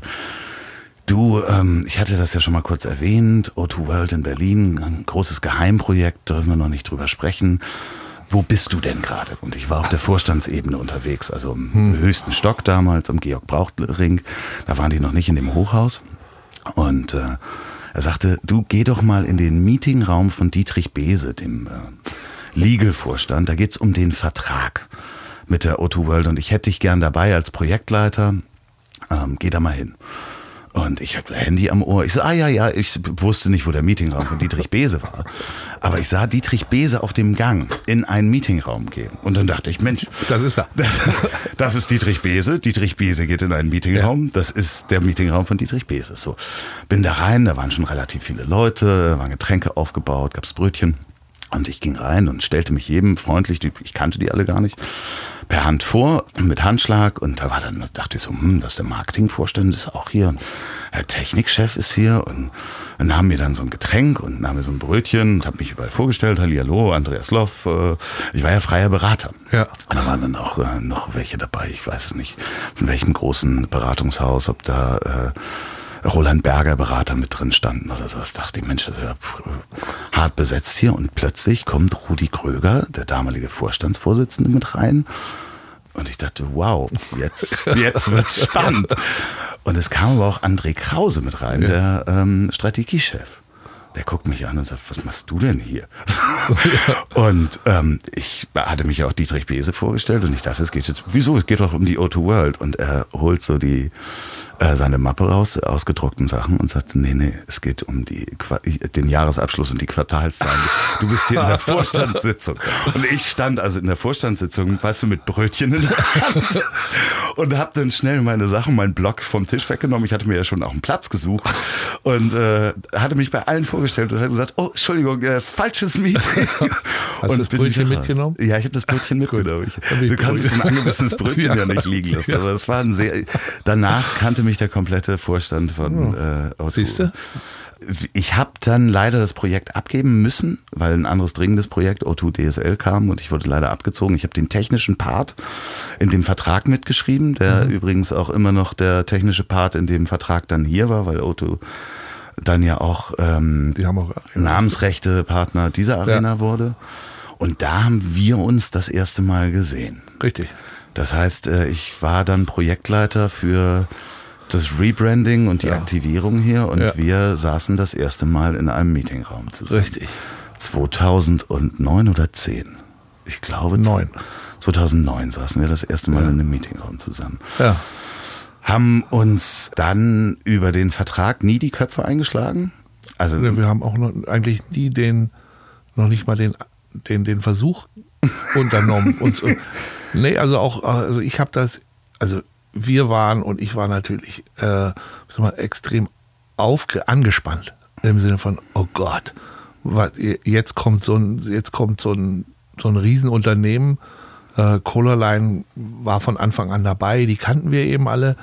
du, ähm, ich hatte das ja schon mal kurz erwähnt, O zwei World in Berlin, ein großes Geheimprojekt, dürfen wir noch nicht drüber sprechen. Wo bist du denn gerade? Und ich war auf der Vorstandsebene unterwegs, also im hm. höchsten Stock damals, am Georg-Braucht-Ring. Da waren die noch nicht in dem Hochhaus. Und äh, er sagte, du geh doch mal in den Meetingraum von Dietrich Behse, dem äh, Legal-Vorstand. Da geht's um den Vertrag mit der O zwei World und ich hätte dich gern dabei als Projektleiter. Ähm, geh da mal hin. Und ich habe Handy am Ohr. Ich so, ah ja, ja, ich wusste nicht, wo der Meetingraum von Dietrich Bese war. Aber ich sah Dietrich Bese auf dem Gang in einen Meetingraum gehen. Und dann dachte ich, Mensch, das ist er. Das, das ist Dietrich Bese. Dietrich Bese geht in einen Meetingraum. Ja. Das ist der Meetingraum von Dietrich Bese. So, bin da rein, da waren schon relativ viele Leute, waren Getränke aufgebaut, gab's Brötchen. Und ich ging rein und stellte mich jedem freundlich, ich kannte die alle gar nicht, per Hand vor, mit Handschlag. Und da war dann, dachte ich so, hm, das ist der Marketingvorstand, ist auch hier. Und der Technikchef ist hier. Und dann nahm mir dann so ein Getränk und nahm mir so ein Brötchen und habe mich überall vorgestellt. Hallihallo, Andreas Loff. Ich war ja freier Berater. Ja. Und da waren dann auch äh, noch welche dabei. Ich weiß es nicht, von welchem großen Beratungshaus, ob da äh, Roland Berger Berater mit drin standen oder so. Ich dachte, Mensch, das ist ja hart besetzt hier. Und plötzlich kommt Rudi Kröger, der damalige Vorstandsvorsitzende, mit rein. Und ich dachte, wow, jetzt, jetzt wird's spannend. Und es kam aber auch André Krause mit rein, ja. der ähm, Strategiechef. Der guckt mich an und sagt, was machst du denn hier? Und ähm, ich hatte mich ja auch Dietrich Bese vorgestellt und ich dachte, es geht jetzt, wieso, es geht doch um die O zwei World. Und er holt so die äh, seine Mappe raus, ausgedruckten Sachen und sagte, nee, nee, es geht um die den Jahresabschluss und die Quartalszahlen. Du bist hier in der Vorstandssitzung. Und ich stand also in der Vorstandssitzung, weißt du, mit Brötchen in der Hand und habe dann schnell meine Sachen, meinen Block vom Tisch weggenommen. Ich hatte mir ja schon auch einen Platz gesucht und äh, hatte mich bei allen vorgestellt und habe gesagt, oh, Entschuldigung, äh, falsches Meeting. Hast du das Brötchen mitgenommen? Ja, ich habe das Brötchen mitgenommen. Ich, du kannst so ein angebissenes Brötchen ja. ja nicht liegen lassen. Aber es war ein sehr. Danach kannte mich der komplette Vorstand von äh, O zwei. Siehst du? Ich habe dann leider das Projekt abgeben müssen, weil ein anderes dringendes Projekt, O zwei D S L, kam und ich wurde leider abgezogen. Ich habe den technischen Part in dem Vertrag mitgeschrieben, der mhm. übrigens auch immer noch der technische Part in dem Vertrag dann hier war, weil O zwei dann ja auch, ähm, Die haben auch Namensrechte Partner dieser Arena ja. wurde. Und da haben wir uns das erste Mal gesehen. Richtig. Das heißt, ich war dann Projektleiter für das Rebranding und die ja. Aktivierung hier und ja. wir saßen das erste Mal in einem Meetingraum zusammen. Richtig. zweitausendneun oder zehn? Ich glaube Neun. zweitausendneun saßen wir das erste Mal ja. in einem Meetingraum zusammen. Ja. Haben uns dann über den Vertrag nie die Köpfe eingeschlagen. Also wir haben auch noch eigentlich nie den, noch nicht mal den, den, den Versuch unternommen. uns, nee, also auch, also ich habe das, also wir waren und ich war natürlich äh, mal, extrem aufge angespannt im Sinne von, oh Gott, was, jetzt kommt so ein, jetzt kommt so ein, so ein Riesenunternehmen. Äh, Colorline war von Anfang an dabei, die kannten wir eben alle.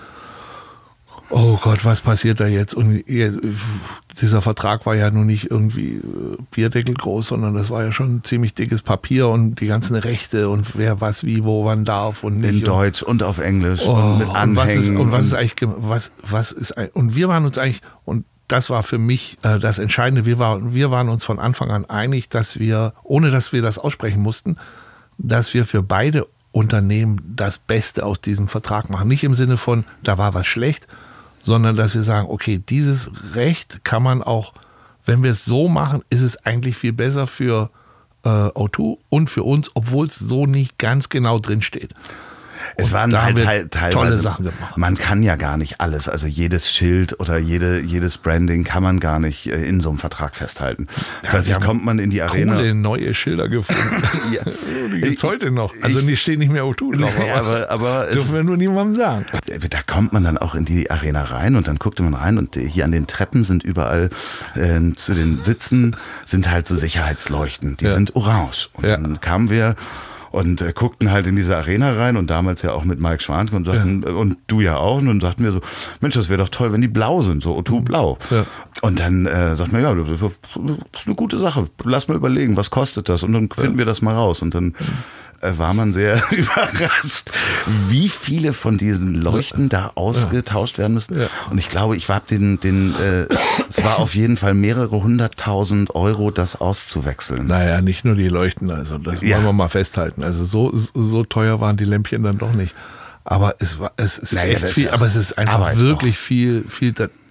Oh Gott, was passiert da jetzt? Und dieser Vertrag war ja nun nicht irgendwie Bierdeckel groß, sondern das war ja schon ein ziemlich dickes Papier und die ganzen Rechte und wer was wie wo wann darf und nicht. In Deutsch und auf Englisch oh, und mit Anhängen. Und was ist, und was ist eigentlich, was, was ist, und wir waren uns eigentlich, und das war für mich äh, das Entscheidende, wir waren, wir waren uns von Anfang an einig, dass wir, ohne dass wir das aussprechen mussten, dass wir für beide Unternehmen das Beste aus diesem Vertrag machen. Nicht im Sinne von, da war was schlecht, sondern dass wir sagen, okay, dieses Recht kann man auch, wenn wir es so machen, ist es eigentlich viel besser für äh, O zwei und für uns, obwohl es so nicht ganz genau drin steht. Es waren da halt, haben wir halt teilweise, tolle Sachen gemacht. Man kann ja gar nicht alles, also jedes Schild oder jede, jedes Branding kann man gar nicht in so einem Vertrag festhalten. Ja, plötzlich kommt man in die Arena. Coole neue Schilder gefunden. Ja. Die gibt es heute noch. Also die stehen nicht mehr O zwei drauf, aber, aber, aber dürfen wir nur niemandem sagen. Da kommt man dann auch in die Arena rein und dann guckte man rein und hier an den Treppen sind überall äh, zu den Sitzen sind halt so Sicherheitsleuchten. Die ja. sind orange. Und ja. dann kamen wir und äh, guckten halt in diese Arena rein und damals ja auch mit Mike Schwanke und sagten, ja. und du ja auch, und dann sagten wir so, Mensch, das wäre doch toll, wenn die blau sind, so O zwei blau. Ja. Und dann äh, sagten wir, ja, das ist eine gute Sache, lass mal überlegen, was kostet das? Und dann finden ja. wir das mal raus. Und dann äh, war man sehr überrascht, wie viele von diesen Leuchten da ausgetauscht werden müssen. Ja. Und ich glaube, ich habe den, den äh, es war auf jeden Fall mehrere hunderttausend Euro, das auszuwechseln. Naja, nicht nur die Leuchten, also das ja. wollen wir mal festhalten. Also so, so teuer waren die Lämpchen dann doch nicht. Aber es war, es ist naja, echt viel, aber es ist einfach Arbeit wirklich auch. viel, viel.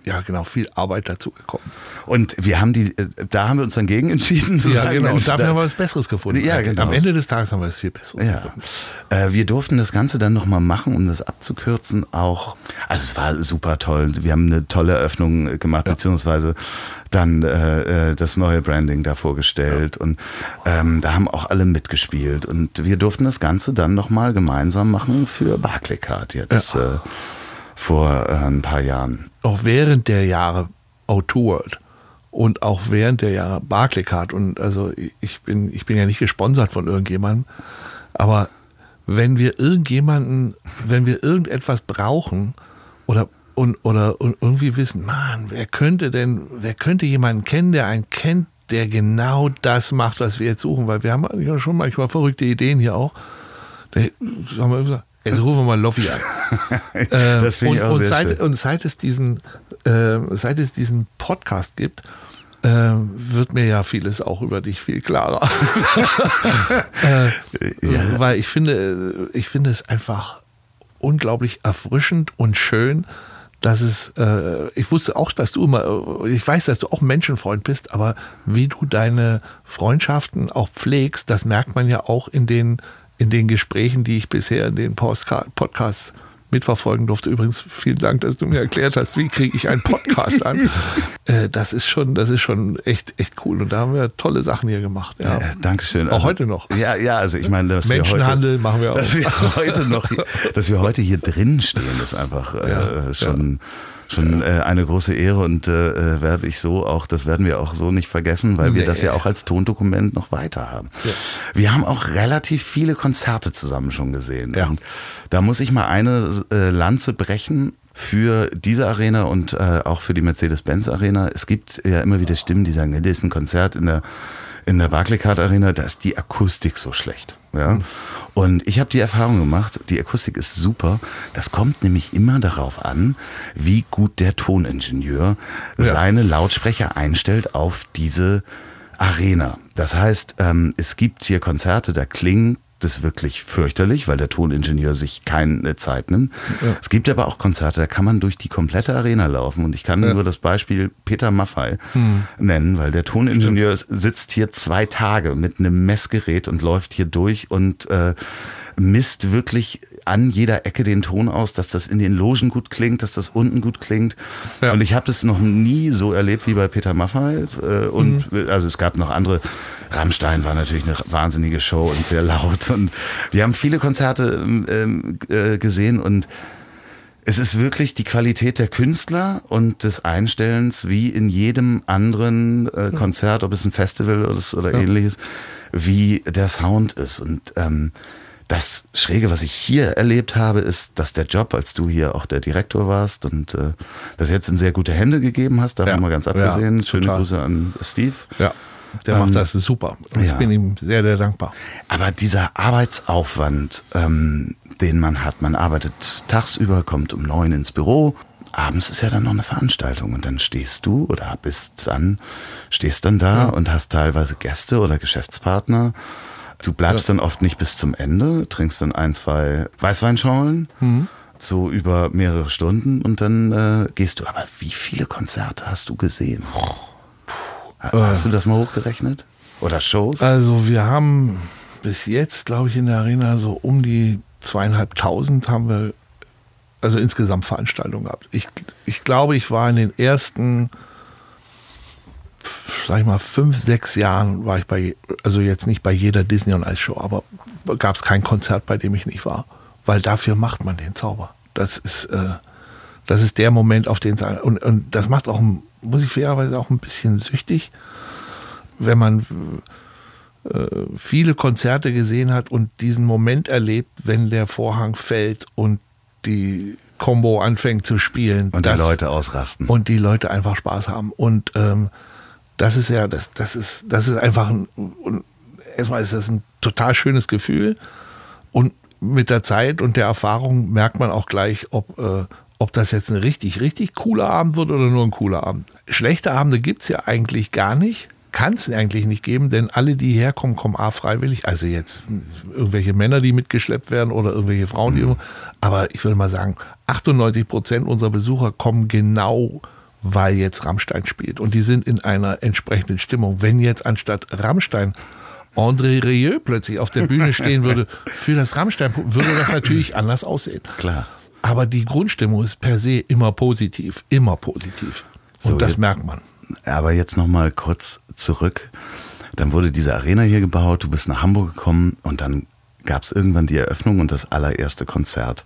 ja genau, viel Arbeit dazu gekommen. Und wir haben die, da haben wir uns dann gegen entschieden zu ja, sagen, genau. Mensch, Und dafür da, haben wir was Besseres gefunden. Ja, genau. Am Ende des Tages haben wir es viel Besseres ja. gefunden. Äh, wir durften das Ganze dann nochmal machen, um das abzukürzen, auch, also es war super toll. Wir haben eine tolle Eröffnung gemacht, ja. beziehungsweise dann äh, das neue Branding da vorgestellt ja. und ähm, da haben auch alle mitgespielt und wir durften das Ganze dann nochmal gemeinsam machen für Barclaycard jetzt ja. äh, vor äh, ein paar Jahren. Auch während der Jahre O zwei World und auch während der Jahre Barclaycard und also ich bin, ich bin ja nicht gesponsert von irgendjemandem, aber wenn wir irgendjemanden, wenn wir irgendetwas brauchen oder Und, oder und irgendwie wissen, man, wer könnte denn, wer könnte jemanden kennen, der einen kennt, der genau das macht, was wir jetzt suchen, weil wir haben ja schon manchmal verrückte Ideen hier auch. Da haben wir gesagt, jetzt rufen wir mal Loffi an. Das finde ich und, auch und sehr seit, schön. Und seit es diesen, äh, seit es diesen Podcast gibt, äh, wird mir ja vieles auch über dich viel klarer. äh, ja. Weil ich finde, ich finde es einfach unglaublich erfrischend und schön, dass es, äh, ich wusste auch, dass du immer, ich weiß, dass du auch Menschenfreund bist, aber wie du deine Freundschaften auch pflegst, das merkt man ja auch in den, in den Gesprächen, die ich bisher in den Podcasts mitverfolgen durfte. Übrigens, vielen Dank, dass du mir erklärt hast, wie kriege ich einen Podcast an. äh, das ist schon, das ist schon echt, echt cool. Und da haben wir tolle Sachen hier gemacht. Ja. Äh, Dankeschön. Auch also, heute noch. Ja, ja, also ich meine, dass Menschenhandel wir heute, machen wir auch. Dass wir heute noch, dass wir heute hier drin stehen, ist einfach äh, ja, schon. Ja. Schon äh, eine große Ehre und äh, werde ich so auch, das werden wir auch so nicht vergessen, weil wir nee. das ja auch als Tondokument noch weiter haben. Ja. Wir haben auch relativ viele Konzerte zusammen schon gesehen. Ja. Und da muss ich mal eine äh, Lanze brechen für diese Arena und äh, auch für die Mercedes-Benz Arena. Es gibt ja immer wieder Stimmen, die sagen, das ist ein Konzert in der in der Barclaycard Arena, da ist die Akustik so schlecht. Ja? Mhm. Und ich habe die Erfahrung gemacht, die Akustik ist super. Das kommt nämlich immer darauf an, wie gut der Toningenieur ja. seine Lautsprecher einstellt auf diese Arena. Das heißt, ähm, es gibt hier Konzerte, da klingt das wirklich fürchterlich, weil der Toningenieur sich keine Zeit nimmt. Ja. Es gibt aber auch Konzerte, da kann man durch die komplette Arena laufen. Und ich kann ja. nur das Beispiel Peter Maffay hm. nennen, weil der Toningenieur Stimmt. sitzt hier zwei Tage mit einem Messgerät und läuft hier durch und äh, misst wirklich an jeder Ecke den Ton aus, dass das in den Logen gut klingt, dass das unten gut klingt. Ja. Und ich habe das noch nie so erlebt wie bei Peter Maffay. Äh, und mhm. also es gab noch andere. Rammstein war natürlich eine wahnsinnige Show und sehr laut. Und wir haben viele Konzerte ähm, äh, gesehen und es ist wirklich die Qualität der Künstler und des Einstellens wie in jedem anderen äh, Konzert, ob es ein Festival ist oder ja. ähnliches, wie der Sound ist. Und ähm, das Schräge, was ich hier erlebt habe, ist, dass der Job, als du hier auch der Direktor warst und äh, das jetzt in sehr gute Hände gegeben hast, davon ja. mal ganz abgesehen. Ja, Schöne total. Grüße an Steve. Ja. Der ähm, macht das super. Ich ja. bin ihm sehr, sehr dankbar. Aber dieser Arbeitsaufwand, ähm, den man hat, man arbeitet tagsüber, kommt um neun ins Büro, abends ist ja dann noch eine Veranstaltung und dann stehst du oder bist dann, stehst dann da ja. und hast teilweise Gäste oder Geschäftspartner. Du bleibst ja. dann oft nicht bis zum Ende, trinkst dann ein, zwei Weißweinschorlen, mhm. so über mehrere Stunden und dann äh, gehst du. Aber wie viele Konzerte hast du gesehen? Hast du das mal hochgerechnet? Oder Shows? Also wir haben bis jetzt, glaube ich, in der Arena so um die zweieinhalbtausend haben wir also insgesamt Veranstaltungen gehabt. Ich, ich glaube, ich war in den ersten, sag ich mal, fünf, sechs Jahren war ich bei, also jetzt nicht bei jeder Disney on Ice Show, aber gab es kein Konzert, bei dem ich nicht war. Weil dafür macht man den Zauber. Das ist, äh, das ist der Moment, auf den es, und, und das macht auch ein muss ich fairerweise auch ein bisschen süchtig, wenn man äh, viele Konzerte gesehen hat und diesen Moment erlebt, wenn der Vorhang fällt und die Combo anfängt zu spielen. Und das, die Leute ausrasten. Und die Leute einfach Spaß haben. Und ähm, das ist ja, das, das ist, das ist einfach ein, erstmal ist das ein total schönes Gefühl. Und mit der Zeit und der Erfahrung merkt man auch gleich, ob äh, ob das jetzt ein richtig, richtig cooler Abend wird oder nur ein cooler Abend. Schlechte Abende gibt es ja eigentlich gar nicht. Kann es eigentlich nicht geben, denn alle, die herkommen, kommen A, freiwillig. Also jetzt irgendwelche Männer, die mitgeschleppt werden oder irgendwelche Frauen, die. Mhm. Aber ich würde mal sagen, achtundneunzig Prozent unserer Besucher kommen genau, weil jetzt Rammstein spielt. Und die sind in einer entsprechenden Stimmung. Wenn jetzt anstatt Rammstein André Rieu plötzlich auf der Bühne stehen würde, für das Rammstein, würde das natürlich anders aussehen. Klar. Aber die Grundstimmung ist per se immer positiv, immer positiv. Und so, das jetzt, merkt man. Aber jetzt nochmal kurz zurück. Dann wurde diese Arena hier gebaut, du bist nach Hamburg gekommen und dann gab es irgendwann die Eröffnung und das allererste Konzert.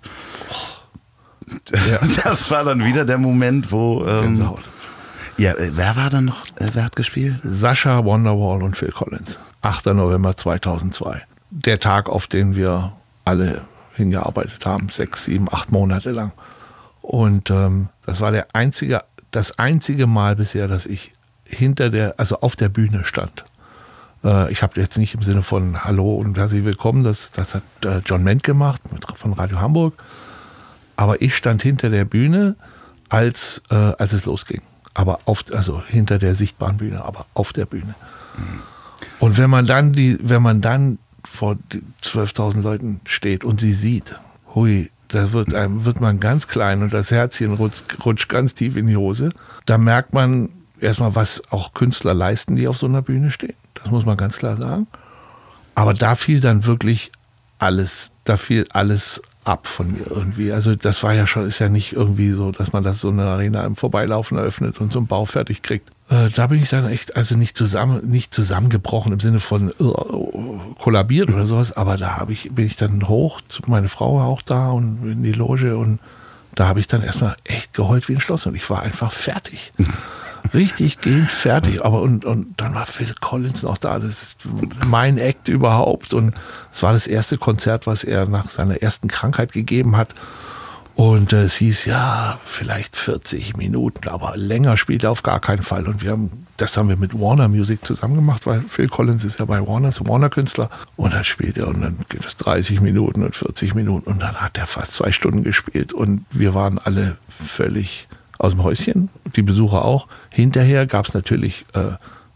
Das, ja. das war dann wieder der Moment, wo... Ähm, ja, wer war dann noch, äh, wer hat gespielt? Sascha, Wonderwall und Phil Collins. achter November zweitausendzwei. Der Tag, auf den wir alle hingearbeitet haben, sechs, sieben, acht Monate lang. Und ähm, das war der einzige, das einzige Mal bisher, dass ich hinter der, also auf der Bühne stand. Äh, ich habe jetzt nicht im Sinne von Hallo und herzlich willkommen, das, das hat äh, John Ment gemacht mit, von Radio Hamburg. Aber ich stand hinter der Bühne, als, äh, als es losging. Aber auf, also hinter der sichtbaren Bühne, aber auf der Bühne. Mhm. Und wenn man dann die, wenn man dann vor zwölftausend Leuten steht und sie sieht, hui, da wird einem, wird man ganz klein und das Herzchen rutscht, rutscht ganz tief in die Hose. Da merkt man erstmal, was auch Künstler leisten, die auf so einer Bühne stehen. Das muss man ganz klar sagen. Aber da fiel dann wirklich alles, da fiel alles ab von mir irgendwie. Also das war ja schon, ist ja nicht irgendwie so, dass man das so eine Arena im Vorbeilaufen eröffnet und so einen Bau fertig kriegt. Äh, da bin ich dann echt, also nicht zusammen, nicht zusammengebrochen im Sinne von uh, kollabiert oder sowas, aber da habe ich, bin ich dann hoch, meine Frau war auch da und in die Loge und da habe ich dann erstmal echt geheult wie ein Schloss und ich war einfach fertig. Richtig gehend fertig. Aber und, und dann war Phil Collins noch da, das ist mein Act überhaupt. Und es war das erste Konzert, was er nach seiner ersten Krankheit gegeben hat. Und äh, es hieß, ja, vielleicht vierzig Minuten, aber länger spielt er auf gar keinen Fall. Und wir haben, das haben wir mit Warner Music zusammen gemacht, weil Phil Collins ist ja bei Warner, ist Warner-Künstler. Und dann spielt er und dann geht es dreißig Minuten und vierzig Minuten und dann hat er fast zwei Stunden gespielt. Und wir waren alle völlig aus dem Häuschen, die Besucher auch. Hinterher gab es natürlich äh,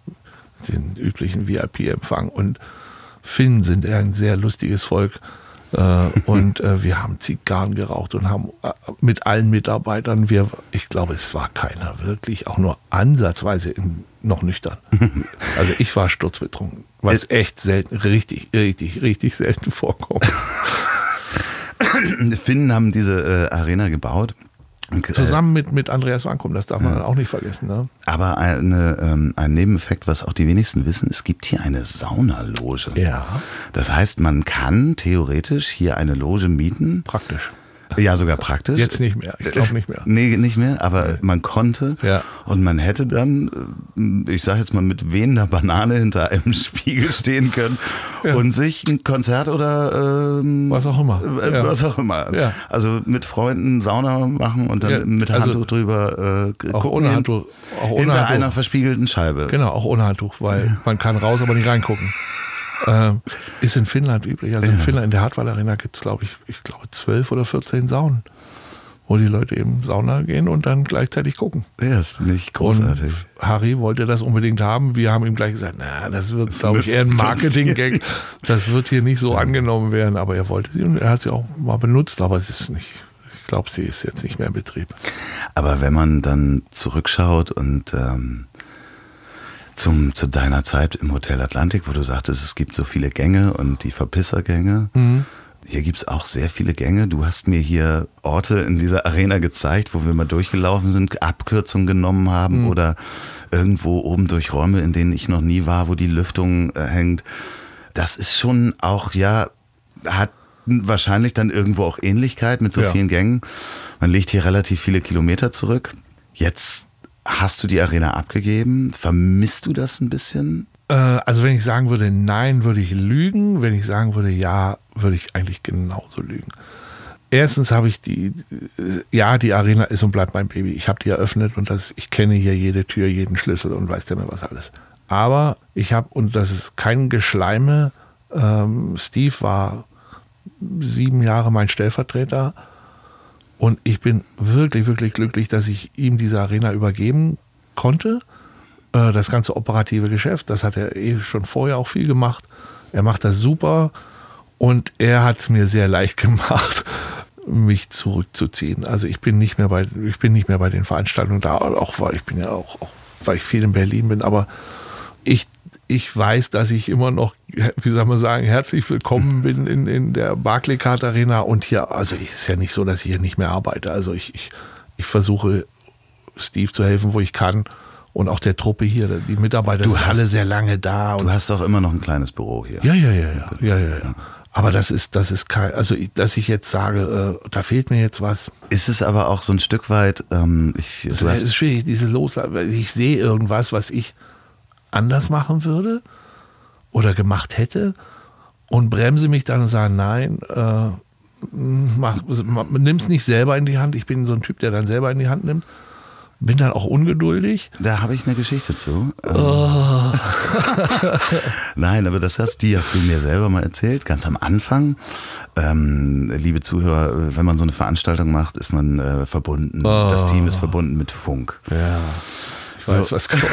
den üblichen V I P-Empfang und Finnen sind eher ein sehr lustiges Volk äh, und äh, wir haben Zigarren geraucht und haben äh, mit allen Mitarbeitern, wir, ich glaube, es war keiner wirklich auch nur ansatzweise in, noch nüchtern. Also ich war sturzbetrunken, was echt selten, richtig, richtig, richtig selten vorkommt. Finnen haben diese äh, Arena gebaut. Okay. Zusammen mit, mit Andreas Wankum, das darf man ja auch nicht vergessen. Ne? Aber eine, ähm, ein Nebeneffekt, was auch die wenigsten wissen, es gibt hier eine Saunaloge. Ja. Das heißt, man kann theoretisch hier eine Loge mieten. Praktisch. Ja, sogar praktisch. Jetzt nicht mehr, ich glaube nicht mehr. Nee, nicht mehr, aber nee. Man konnte. Ja. Und man hätte dann, ich sage jetzt mal, mit wehender Banane hinter einem Spiegel stehen können ja. Und sich ein Konzert oder ähm, was auch immer. Äh, ja. Was auch immer. Ja. Also mit Freunden Sauna machen und dann ja, mit Handtuch also drüber äh, auch gucken. Ohne Handtuch, auch ohne hinter Handtuch. einer verspiegelten Scheibe. Genau, auch ohne Handtuch, weil ja. Man kann raus, aber nicht reingucken. Ähm, ist in Finnland üblich. Also in ja. Finnland, in der Hartwall Arena gibt es, glaube ich, ich glaube zwölf oder vierzehn Saunen, wo die Leute eben Sauna gehen und dann gleichzeitig gucken. Ja, das finde ich großartig. Und Harry wollte das unbedingt haben. Wir haben ihm gleich gesagt, na, das wird, glaube ich, eher ein Marketing-Gag. Das wird hier nicht so angenommen werden. Aber er wollte sie und er hat sie auch mal benutzt, aber es ist nicht, ich glaube, sie ist jetzt nicht mehr in Betrieb. Aber wenn man dann zurückschaut und ähm Zum, zu deiner Zeit im Hotel Atlantik, wo du sagtest, es gibt so viele Gänge und die Verpissergänge. Mhm. Hier gibt es auch sehr viele Gänge. Du hast mir hier Orte in dieser Arena gezeigt, wo wir mal durchgelaufen sind, Abkürzungen genommen haben mhm. oder irgendwo oben durch Räume, in denen ich noch nie war, wo die Lüftung äh, hängt. Das ist schon auch, ja, hat wahrscheinlich dann irgendwo auch Ähnlichkeit mit so ja. vielen Gängen. Man legt hier relativ viele Kilometer zurück. Jetzt hast du die Arena abgegeben? Vermisst du das ein bisschen? Äh, also wenn ich sagen würde nein, würde ich lügen. Wenn ich sagen würde ja, würde ich eigentlich genauso lügen. Erstens habe ich die, ja, die Arena ist und bleibt mein Baby. Ich habe die eröffnet und das, ich kenne hier jede Tür, jeden Schlüssel und weiß der mir was alles. Aber ich habe, und das ist kein Geschleime, ähm, Steve war sieben Jahre mein Stellvertreter. Und ich bin wirklich, wirklich glücklich, dass ich ihm diese Arena übergeben konnte. Das ganze operative Geschäft, das hat er eh schon vorher auch viel gemacht. Er macht das super und er hat es mir sehr leicht gemacht, mich zurückzuziehen. Also ich bin nicht mehr bei, ich bin nicht mehr bei den Veranstaltungen da, auch weil ich bin ja auch, auch weil ich viel in Berlin bin, aber ich, ich weiß, dass ich immer noch, wie soll man sagen, herzlich willkommen bin in, in der Barclaycard Arena und hier, also es ist ja nicht so, dass ich hier nicht mehr arbeite. Also ich, ich, ich versuche Steve zu helfen, wo ich kann. Und auch der Truppe hier, die Mitarbeiter du sind hast, alle sehr lange da. Du hast doch immer noch ein kleines Büro hier. Ja, ja, ja, ja, ja, ja, ja. Aber das ist, das ist kein, also dass ich jetzt sage, äh, da fehlt mir jetzt was. Ist es aber auch so ein Stück weit, ähm, ich, das ist, ist schwierig, diese Loslassen. Ich sehe irgendwas, was ich anders machen würde oder gemacht hätte und bremse mich dann und sage, nein, äh, mach, nimm es nicht selber in die Hand. Ich bin so ein Typ, der dann selber in die Hand nimmt. Bin dann auch ungeduldig. Da habe ich eine Geschichte zu. Oh. Nein, aber das hast, die hast du mir selber mal erzählt, ganz am Anfang. Ähm, liebe Zuhörer, wenn man so eine Veranstaltung macht, ist man äh, verbunden. Oh. Das Team ist verbunden mit Funk. Ja. Ich weiß, so. Was kommt.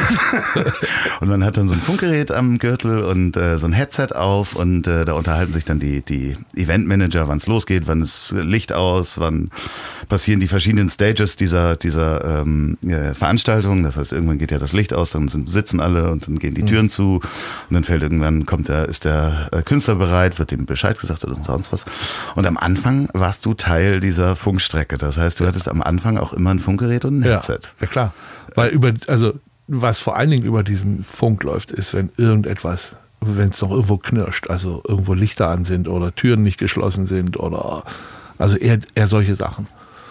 Und man hat dann so ein Funkgerät am Gürtel und äh, so ein Headset auf und äh, da unterhalten sich dann die, die Eventmanager, wann es losgeht, wann ist Licht aus, wann passieren die verschiedenen Stages dieser, dieser ähm, äh, Veranstaltung. Das heißt, irgendwann geht ja das Licht aus, dann sind, sitzen alle und dann gehen die Türen mhm. zu und dann fällt irgendwann, kommt der, ist der äh, Künstler bereit, wird dem Bescheid gesagt oder sonst was. Und am Anfang warst du Teil dieser Funkstrecke. Das heißt, du hattest am Anfang auch immer ein Funkgerät und ein Headset. Ja, ja klar. Weil über, also was vor allen Dingen über diesen Funk läuft, ist, wenn irgendetwas, wenn es noch irgendwo knirscht, also irgendwo Lichter an sind oder Türen nicht geschlossen sind oder also eher, eher solche Sachen.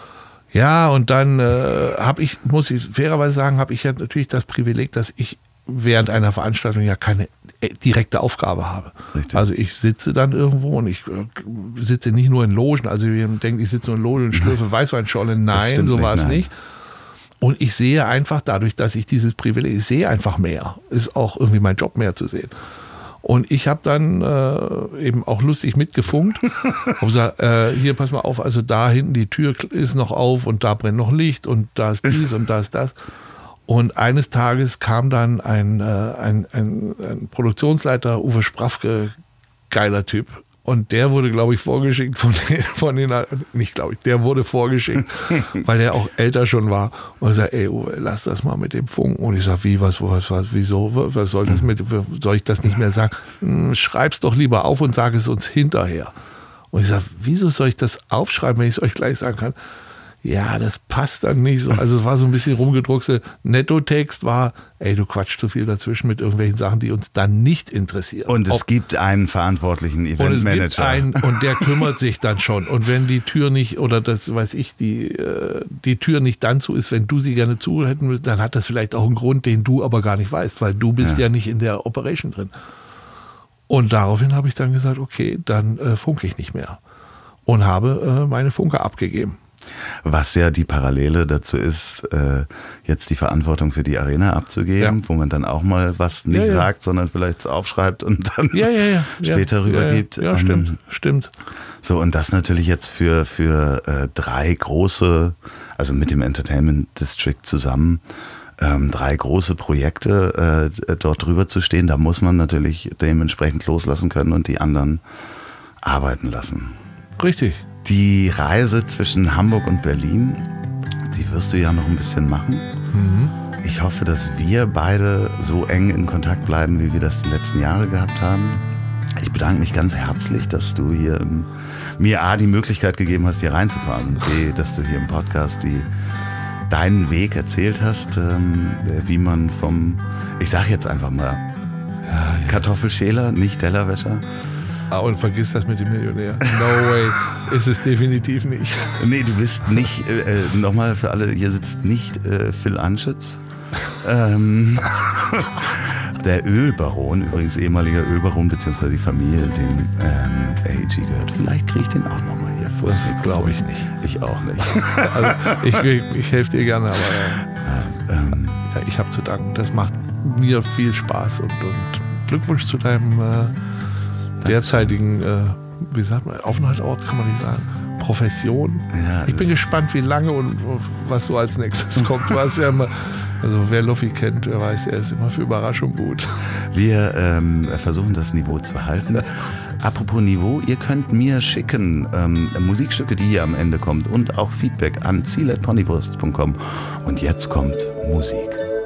Ja, und dann äh, habe ich, muss ich fairerweise sagen, habe ich ja natürlich das Privileg, dass ich während einer Veranstaltung ja keine direkte Aufgabe habe. Richtig. Also ich sitze dann irgendwo und ich äh, sitze nicht nur in Logen, also ihr denkt, ich sitze nur in Logen und schlürfe Weißweinschorle. Nein, so war es nicht. Und ich sehe einfach dadurch, dass ich dieses Privileg, ich sehe einfach mehr. Ist auch irgendwie mein Job, mehr zu sehen. Und ich habe dann äh, eben auch lustig mitgefunkt. Habe gesagt, äh, hier, pass mal auf, also da hinten die Tür ist noch auf und da brennt noch Licht und da ist dies und da ist das. Und eines Tages kam dann ein, äh, ein, ein, ein Produktionsleiter, Uwe Spraffke, geiler Typ. Und der wurde, glaube ich, vorgeschickt von den, von den nicht glaube ich, der wurde vorgeschickt, weil der auch älter schon war. Und er sagt, ey Uwe, lass das mal mit dem Funken. Und ich sage, wie, was, was, was, wieso, was soll das mit, soll ich das nicht mehr sagen? Hm, schreib's doch lieber auf und sag es uns hinterher. Und ich sage, wieso soll ich das aufschreiben, wenn ich es euch gleich sagen kann? Ja, das passt dann nicht so. Also es war so ein bisschen rumgedruckte Nettotext war, ey, du quatschst zu viel dazwischen mit irgendwelchen Sachen, die uns dann nicht interessieren. Und es Ob, gibt einen verantwortlichen Eventmanager. Und es gibt einen, und der kümmert sich dann schon. Und wenn die Tür nicht, oder das weiß ich, die, die Tür nicht dann zu ist, wenn du sie gerne zu hätten willst, dann hat das vielleicht auch einen Grund, den du aber gar nicht weißt, weil du bist ja, ja nicht in der Operation drin. Und daraufhin habe ich dann gesagt, okay, dann äh, funke ich nicht mehr. Und habe äh, meine Funke abgegeben. Was ja die Parallele dazu ist, äh, jetzt die Verantwortung für die Arena abzugeben, ja. wo man dann auch mal was nicht ja, ja. sagt, sondern vielleicht es aufschreibt und dann ja, ja, ja. später ja, rübergibt. Ja, ja. ja stimmt, ähm, stimmt. So, und das natürlich jetzt für, für äh, drei große, also mit dem Entertainment District zusammen, ähm, drei große Projekte äh, dort drüber zu stehen, da muss man natürlich dementsprechend loslassen können und die anderen arbeiten lassen. Richtig. Die Reise zwischen Hamburg und Berlin, die wirst du ja noch ein bisschen machen. Mhm. Ich hoffe, dass wir beide so eng in Kontakt bleiben, wie wir das die letzten Jahre gehabt haben. Ich bedanke mich ganz herzlich, dass du hier im, mir A, die Möglichkeit gegeben hast, hier reinzufahren. B, dass du hier im Podcast die, deinen Weg erzählt hast, ähm, wie man vom, ich sag jetzt einfach mal, ja, ja. Kartoffelschäler, nicht Tellerwäscher. Ah, und vergiss das mit dem Millionär. No way, ist es definitiv nicht. Nee, du bist nicht, äh, nochmal für alle, hier sitzt nicht äh, Phil Anschütz. Ähm, der Ölbaron, übrigens ehemaliger Ölbaron, beziehungsweise die Familie, dem ähm, A E G gehört. Vielleicht kriege ich den auch nochmal hier vor. Das glaube ich nicht. Ich auch nicht. Also ich, ich, ich helfe dir gerne, aber äh, ja, ähm, ja, ich habe zu danken. Das macht mir viel Spaß und, und Glückwunsch zu deinem äh, derzeitigen, äh, wie sagt man, Aufenthaltsort kann man nicht sagen, Profession. Ja, ich bin gespannt, wie lange und was so als nächstes kommt. Du hast ja immer, also wer Luffy kennt, der weiß, er ist immer für Überraschung gut. Wir ähm, versuchen das Niveau zu halten. Apropos Niveau, ihr könnt mir schicken ähm, Musikstücke, die hier am Ende kommt und auch Feedback an ziel at ponywurst punkt com. Und jetzt kommt Musik.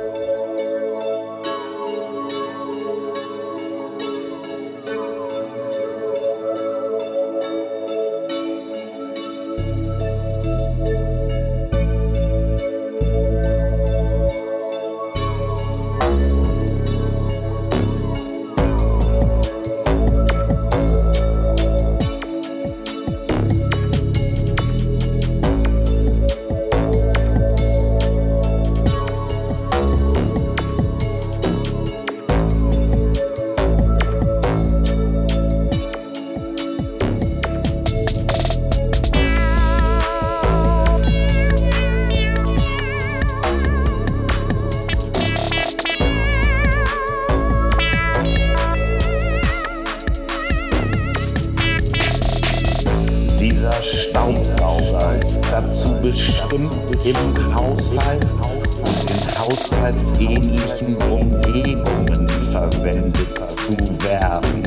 Dazu bestimmt im Haushalt und in haushaltsähnlichen Umgebungen verwendet zu werden.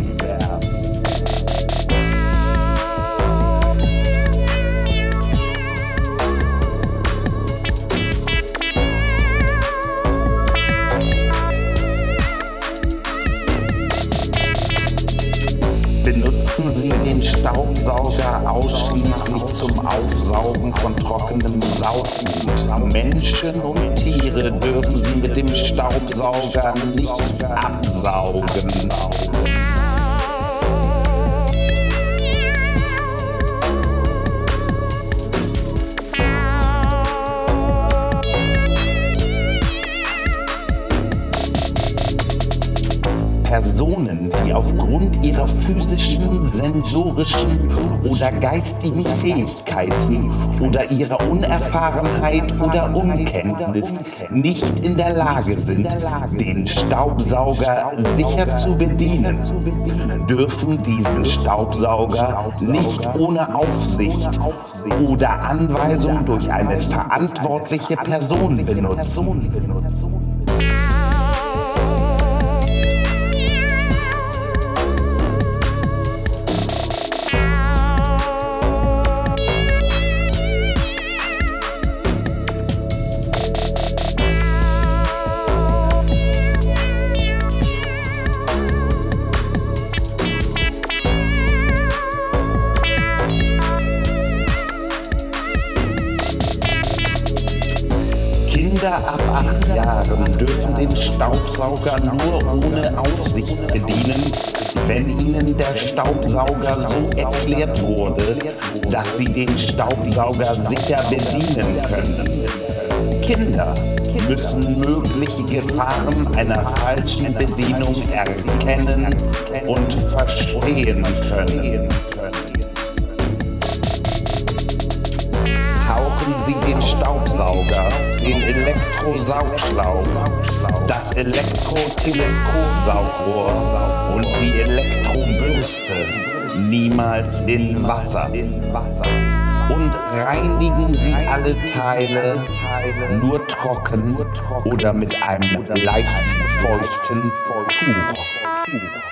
Benutzen Sie den Staubsauger ausschließlich zum Aufsaugen von trockenem Sauggut. Menschen und Tiere dürfen Sie mit dem Staubsauger nicht absaugen. Personen, die aufgrund ihrer physischen, sensorischen oder geistigen Fähigkeiten oder ihrer Unerfahrenheit oder Unkenntnis nicht in der Lage sind, den Staubsauger sicher zu bedienen, dürfen diesen Staubsauger nicht ohne Aufsicht oder Anweisung durch eine verantwortliche Person benutzen. Kinder ab acht Jahren dürfen den Staubsauger nur ohne Aufsicht bedienen, wenn ihnen der Staubsauger so erklärt wurde, dass sie den Staubsauger sicher bedienen können. Kinder müssen mögliche Gefahren einer falschen Bedienung erkennen und verstehen können. Tauchen Sie den Staubsauger, den Elektrosaugschlauch, das Elektroteleskopsaugrohr und die Elektrobürste niemals in Wasser. Und reinigen Sie alle Teile nur trocken oder mit einem leicht feuchten Tuch.